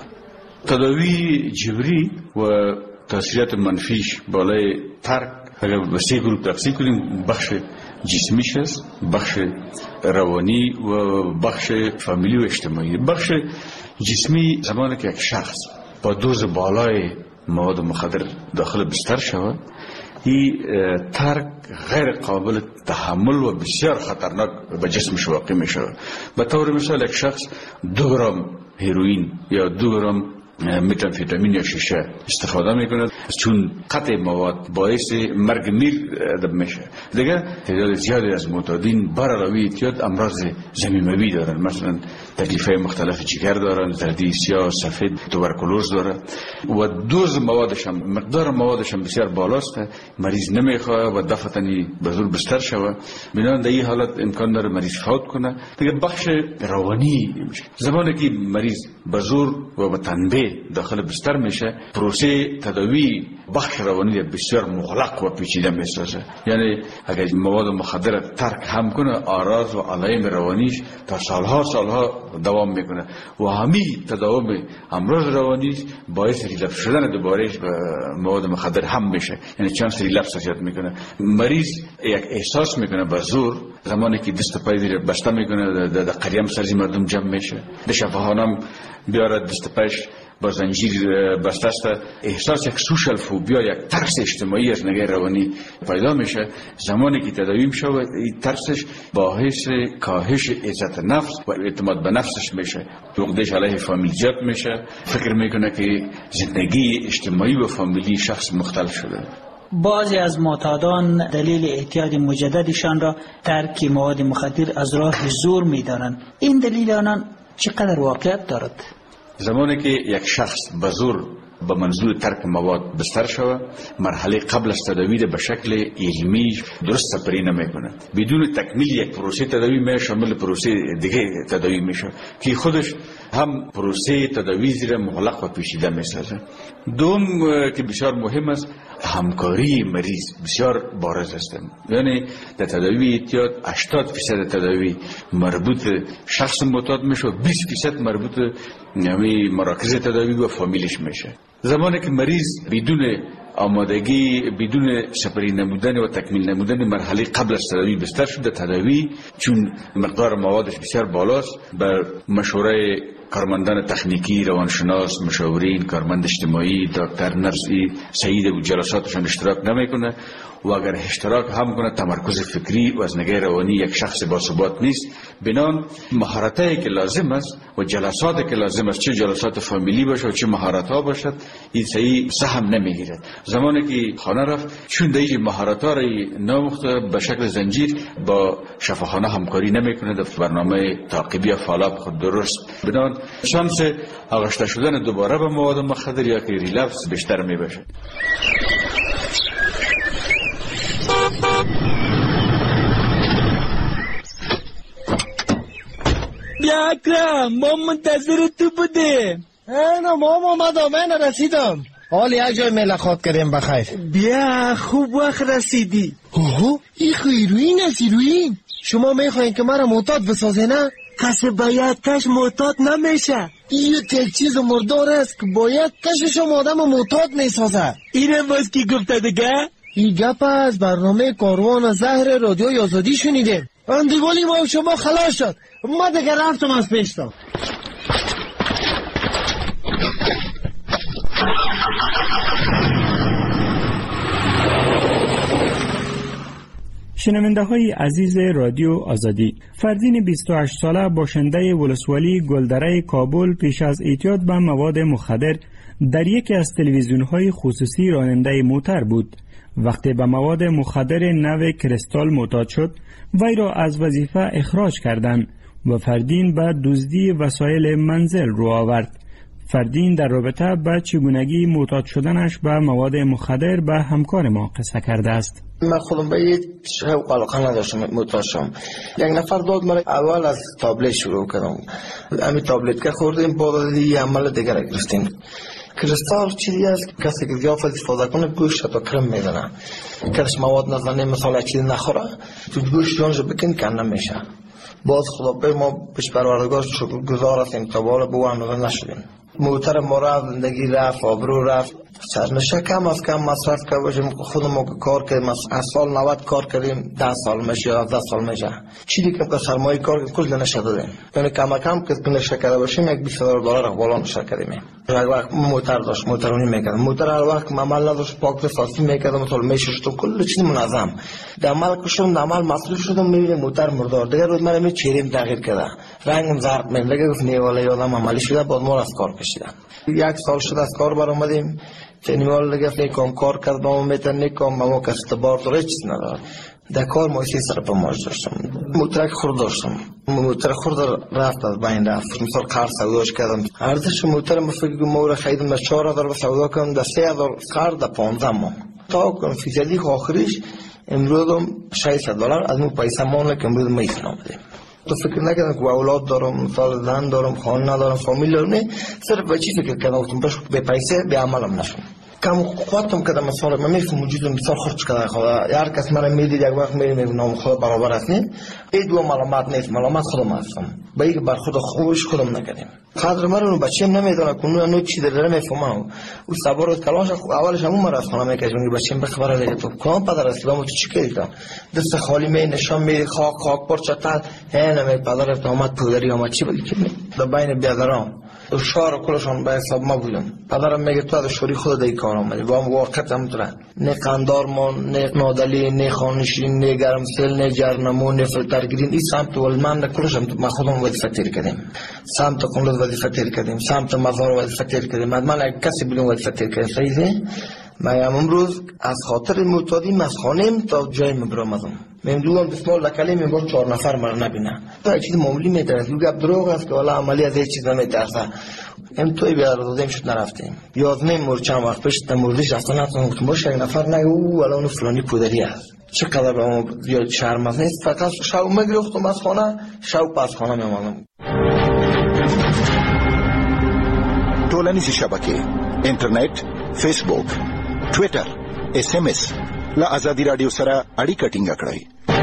تداوی جبری و تاثیرات منفیش بالای ترک اگر به سه گروه تقسیم کنیم، بخش جسمیش است، بخش روانی و بخش فامیلی و اجتماعی. بخش جسمی زمانی که یک شخص با دوز بالای مواد مخدر داخل بستر شود، این ترک غیر قابل تحمل و بسیار خطرناک به جسمش واقع می شود. به طور مثال یک شخص دو گرم هیروئین یا دو گرم متامفتامین یا شیشه استفاده میکنه، چون قطع مواد باعث مرگ میر میشه. دیگه تعداد زیادی از معتادین بر علاوه اعتیاد امراض ضمیموی دارن، مثلا تکلیف‌های مختلف جگر دارن، زردی سیاه، سفید، توبرکولوز داره و دوز موادش هم مقدار موادش هم بسیار بالاست. مریض نمیخواد و دفعتاً به زور بستر شود، بنابراین در این حالت امکان داره مریض فوت کنه. دیگه بخش روانی میشه. زمانی که مریض به زور و به تنبیه داخل بستر میشه، پروسه تداوی بخش روانی بسیار مغلق و پیچیده میسازه. یعنی اگر مواد مخدر ترک هم کنه، آراز و علائم روانیش تا سالها سالها دوام میکنه و همین تداوم امراض روانی باعث ریلپس شدن دوباره به مواد مخدر هم میشه، یعنی چانس ریلپس زیاد میکنه. مریض یک احساس میکنه به زور زمانی که دست پای زیر بسته میکنه، در قریم سرزی مردم جمع میشه، در شفاهانم بیاره دست پایش با زنجیر بسته است، احساس یک سوشال فوبیا، یک ترس اجتماعی از نگاه روانی پیدا میشه. زمانی که تداوی میشه و این ترسش باعث کاهش عزت نفس و اعتماد به نفسش میشه، عقده‌اش علیه فامیل زیاد میشه، فکر میکنه که زندگی اجتماعی و فامیلی شخص مختل شده. بعضی از معتادان دلیل اعتیاد مجددشان را ترک مواد مخدر از راه زور میدانند. این دلیل آنان چقدر واقعیت دارد؟ زمانی که یک شخص به زور به منظور ترک مواد بستر شود، مرحله قبل از تداوی به شکل علمی درست سپری نمیکنه. بدون تکمیل یک پروسه تداوی می شامل پروسه دیگه تداوی میشه که خودش هم پروسه تداوی زیر مغلق و پیچیده میسازه. دوم که بسیار مهم است، همکاری مریض بسیار بارز است. یعنی در تداوی اعتیاد هشتاد درصد تداوی مربوط شخص معتاد میشه و بیست درصد مربوط یعنی مراکز تداوی و فامیلش میشه. زمانی که مریض بدون آمادگی، بدون سپری نمودن و تکمیل نمودن مرحله قبل از تداوی بستر شده، تداوی چون مقدار موادش بسیار بالاست، بر مشوره کارمندان تکنیکی، روانشناس، مشاورین، کارمند اجتماعی، دکتر، نرسی سعید و جلساتشان اشتراک نمیکنه و اگر اشتراک هم کنه تمرکز فکری و از نگاه روانی یک شخص باثبات نیست. بنان مهارتایی که لازم است و جلساتی که لازم است، چه جلسات فامیلی باشه و چه مهارت‌ها باشد، این صحیح سهم نمیگیرد. زمانی که خانه رفت چون دیگه مهارت‌ها را نامخته به شکل زنجیر با شفاخانه همکاری نمیکنه، در برنامه تعقیبی یا فالوآپ خود درست. بنان شانس آغشته شدن دوباره به مواد مخدر یا که ریلپس بیشتر میباشه. بیا اکرم، ما منتظر تو بودیم. اینا ما آمدم، من رسیدم. حال یک جای ملاقات کردیم بخیر. بیا خوب وقت رسیدی. اوه این خیروین است. ایروین شما میخواین که مرا معتاد بسازه نه؟ کسی باید کش معتاد نمیشه. این یک چیز مردار است که باید کشش آدم معتاد میسازه. اینه باز کی گفته دیگه؟ این گپ از برنامه کاروان زهر رادیوی آزادی شنیدیم. اندیوالی ما شما خلاص شد، ما دیگه رفتم از پیشتا. شنونده های عزیز رادیو آزادی، فردین بیست و هشت ساله باشنده ولسوالی گلدره کابل پیش از اعتیاد به مواد مخدر در یکی از تلویزیون های خصوصی راننده موتر بود. وقتی به مواد مخدر نو کریستال معتاد شد، وی را از وظیفه اخراج کردند و فردین به دزدی وسایل منزل رو آورد. فردین در رابطه با چگونگی معتاد شدنش به مواد مخدر به همکار ما قصه کرده است. من خودم به یک شوق علاقه نداشتم معتاد شم. یک نفر داد مرا، اول از تابلت شروع کردم. همین تابلت که خوردیم، بعد دیگه عمل دیگر گرفتیم. کریستال چیزی است کسی که زیاد استفاده کنه گوشت تا کرم میزنه. کسی مواد نزنه، مثلا چیزی نخوره، تو گوشت جانش بکن کنه میشه. باز خدا به ما پیش پروردگار شکر گزار هستیم تا بالا به اون اندازه نشدیم. موتر ما رفت، زندگی رفت، آبرو رفت، سرنشه کم از کم مصرف که باشیم. خودم ما کار کردیم، از سال نود کار کردیم، ده سال میشه یا ده سال میشه. چیزی که که سرمایه کار کل نشه دادیم. یعنی کم کم که نشه کرده باشیم یک بیست هزار دلار بالا نشه کردیم. یک وقت موتر داشت، موترونی میکردم. موتر هر وقت عمل نداشت، پاک فاسی میکردم، مثلا میشستم کل چیز منظم. در عمل کشم، در عمل مصرف شدم، میبینم موتر مردار. دیگه روز من می چهرم تغییر کرده. رنگم زرد میشه. دیگه گفت نیواله یادم عملی شده، بعد ما از کار کشیدم. یک سال شد از کار برآمدیم. تنیوال دیگه نیکم کار کرد با ما میتن نیکم ما کسی بار تو چیز نداره. در کار ما سی سر پماج داشتم. موترک خورد داشتم. موتر خورد رفت از بین رفت. مثلا قرض سوداش کردم. ارزش موتر ما فکر کنم مورد خریدم از چهار هزار سودا کردم، در سه هزار قرض در پانزده ماه. تا کنم فیزیکی آخرش امروزم شصت دلار از اون پیسه مونه که امروز میتونم بدم. تو فکر نکردم که اولاد دارم، مثلا زن دارم، خانه ندارم، فامیل دارم، نه صرف به چی فکر کردم گفتم باش به پیسه به عملم نشم. کم خودم کردم مثلا من میفهم وجودم بسیار خرج کرده. خدا هر کس من میدید یک وقت میریم نام خدا برابر است نه. این دو معلومات نیست، معلومات خودم هستم. با اینکه بر خود خوبش خودم نکردیم. خاطر مرا بچه‌م نمیدونه کنه نو چی داره نمیفهمم. او صبر و کلاش اولش همون مرا از خانه میکشه میگه بچه‌م بخبر دیگه تو کام پدر اسلام تو چی کردی؟ دست خالی می نشان می خاک خاک پر چتا هنه می پدر احتمال پودری آمد چی بودی که در بین بیادرام و شهر کلشان به حساب ما بودم. پدرم میگه تو از شوری خود دی کار آمدی و هم واقعیت هم داره. نه قندار ما، نه نادلی، نه خانشین، نه گرمسل، نه جرنمو، نه فلترگیرین. این سمت ولمن کلشم ما خودم وظیفه تیر کردیم. سمت خونت وظیفه تیر کردیم، سمت مزار وظیفه تیر کردیم. من یک کسی بدون وظیفه تیر کردیم. صحیحه؟ من امروز از خاطر معتادی از خانه‌ام تا جای مبرم ازم. ممدوم بسمال لکلی میگه چهار نفر مرا نبینه تا چیز معمولی میترسه یه گپ دروغ است که والا عملی از هیچ چیز نمیترسه ام توی بیاد دادیم شد نرفتیم یازده مور چند وقت پیش تموردش اصلا نتونم باش یک نفر نه او والا اون فلانی پودری است چقدر به ما زیاد شرم نیست فقط شو میگرفتم از خانه شو پس خانه میمانم. ټولنیزې شبکې انټرنیټ فیسبوک ټویټر اس ام اس له ازادي رادیو سره اړیکه ټینګه کړئ.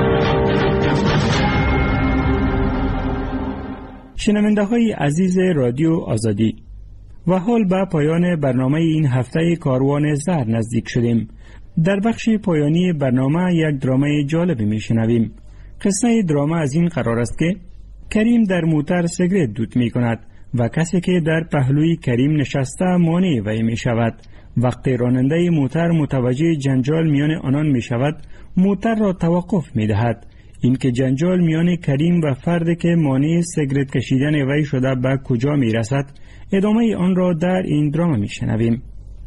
شنونده های عزیز رادیو آزادی و حال به پایان برنامه این هفته کاروان زر نزدیک شدیم. در بخش پایانی برنامه یک درامه جالب میشنویم. قصه درامه از این قرار است که کریم در موتر سیگرت دود می کند و کسی که در پهلوی کریم نشسته مانع وی می شود. وقتی راننده موتر متوجه جنجال میان آنان می شود موتر را توقف می دهد. این که جنجال میان کریم و فردی که مانع سیگرت کشیدن وی شده به کجا می رسد ادامه آن را در این درامه می شنویم.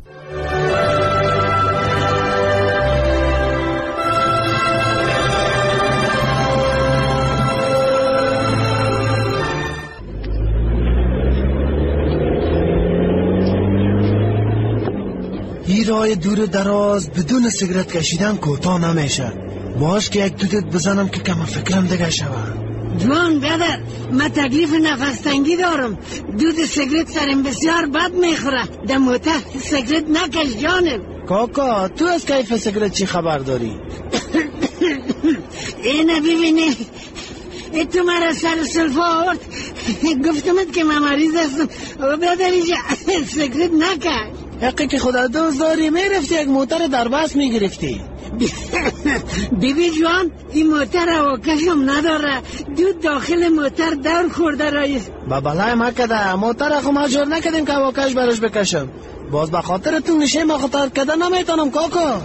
این راه دور دراز بدون سیگرت کشیدن کوتاه نمیشه. باش که یک دودت بزنم که کم فکرم دیگه شود. جوان برادر من تکلیف نفس تنگی دارم. دود سیگرت سرم بسیار بد میخوره. در موتر سیگرت نکش جانم. کاکا تو از کیف سیگرت چی خبر داری؟ اینه ببینی تو مرا سر سلفا آورد گفتمت که من مریض هستم و برادری سیگرت نکش. حقی که خدا دوست داری میرفتی یک موتر در بس میگرفتی. بیبی جوان این موتر هواکشم نداره. دود داخل موتر دور خورده رایست. با بلای ما کده موتر خو مجبور نکدیم که هواکش برش بکشم. باز به خاطر تو نشه ما خطر کده نمیتونم کاکا.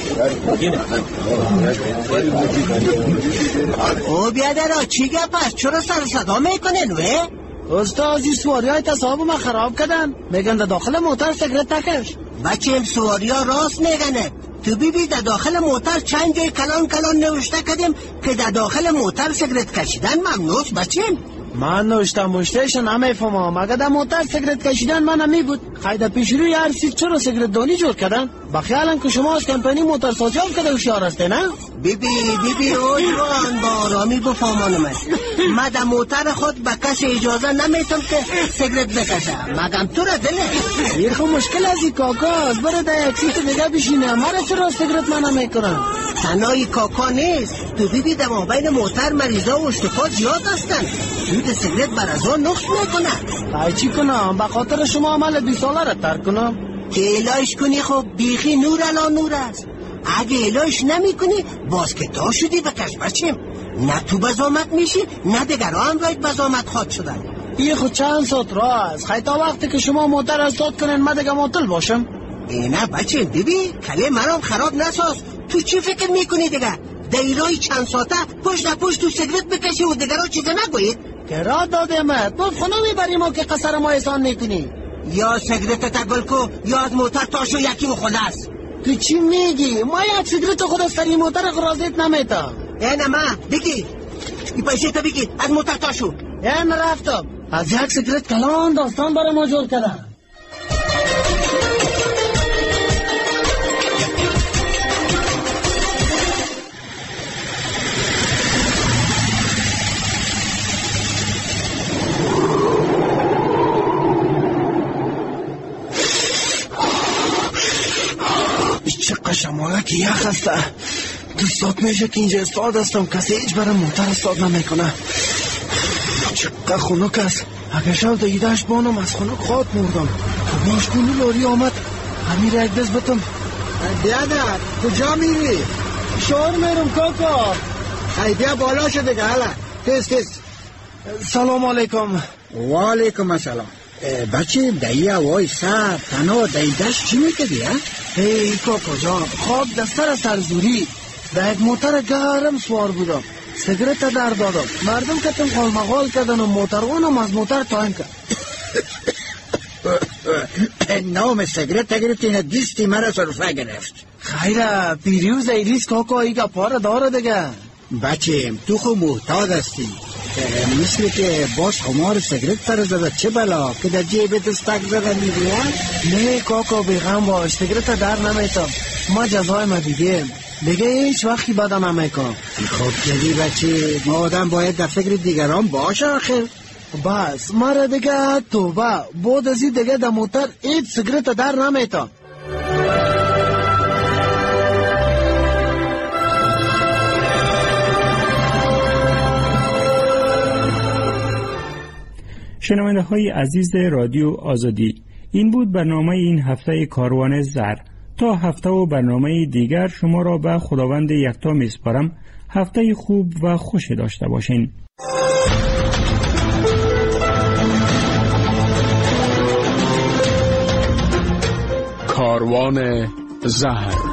او بیادر چی گپ است؟ چرا سر صدا میکنن وی؟ استاد این سواری های تصاحب ما خراب کردن. میگن در داخل موتر سیگرت نکش. بچه این سواری ها راست میگنه. تو بیبی در داخل موتر چند جای کلان کلان نوشته کردیم که در داخل موتر سیگرت کشیدن ممنوعه بچه. من نوشتم مشتهش نمیفهمم. اگه در موتر سیگرت کشیدن من نمی بود خیلی پیش روی هر سیت چرا سیگرت دانی جور کردن؟ بخیالن که شما از کمپانی موتر سازی هم کده هوشیار هسته نه؟ بیبی بیبی او جوان با آرامی بفهمانم است. من در موتر خود به کسی اجازه نمیتم که سیگرت بکشم. مگم تو را دله این خو مشکل از این کاکا از بره در یک سیت دیگه بشینه. مرا چرا سیگرت من نمیکنم؟ تنهای کاکا نیست. تو بیبی در مابین موتر مریضا و اشتفا زیاد هستن. دود سیگرت بر از آن نقص میکنه. ای چی کنم؟ به خاطر شما عمل بی ساله را ترک کنم؟ که الهش کنی خب بیخی نور علا نور است. اگه الهش نمی کنی باز که تا شدی بکش بچیم. نه تو بزامت میشی نه دیگر هم باید بزامت خواد شدن. این خود چند ساعت راه است. خیلی تا وقتی که شما موتر استاد کنن من دیگه معطل باشم. اینه بچیم ببین کله منم خراب نساز. تو چی فکر میکنی دیگه؟ دیرای چند ساعته پشت پشت تو سیگرت بکشی و دیگرها چیز نگوید؟ که را دادمت باز خونه میبری ما که قصر ما احسان میکنی. یا سیگرت تگل کو یا از موتر تاشو یکی و خلاص. تو چی میگی؟ ما یک سیگرت خود از سری موتر خرازیت نمیتم. اینه ما بگی این پیسه تا بگی از موتر تاشو. اینه رفتم از یک سیگرت کلان داستان برای ما جور کردن. چقدر شماله که یخ هسته. دوستات میشه که اینجا استاد هستم کسی هیچ برای موتر استاد نمیکنه. چقدر خنک است. اگه شب دیدهش بانم از خنک خواد مردم. ماشگونی لاری آمد همین یک دست بتم. بیادر کجا میری؟ شور میرم کاکا. خیلی بیا بالا شده که حالا تیز تیز. سلام علیکم. و علیکم السلام. بچه دایی هوای سر تنها دیدش چی میکدی ها؟ ای کاکا جان خواب دستر سرزوری در یک موتر گرم سوار بودم. سیگرت در دادم. مردم کتم قلمقال کردن و موترونم از موتر تایم کرد. نام سیگرت گرفت اینه دیستی مرا صرفه گرفت. خیره پیریوز ایریس کاکا ایگا پاره داره دیگه. بچه تو خو محتاط هستی، مثل که باز خمار سیگرت پر زده چه بلا که در جیب دستک زده میگوید؟ نه کاکا بیغم باش، سیگرت در نمیتم، ما جزای ما دیگه دیگه هیچ وقتی بدم نمیکنم. خب جدی بچه، ما آدم باید در فکر دیگران باشه آخر. بس مرا دیگه توبه، بود ازی دیگه در موتر هیچ سیگرت در نمیتم. شنونده های عزیز رادیو آزادی، این بود برنامه این هفته کاروان زر. تا هفته و برنامه دیگر شما را به خداوند یکتا میسپارم. هفته خوب و خوش داشته باشین. کاروان زهر.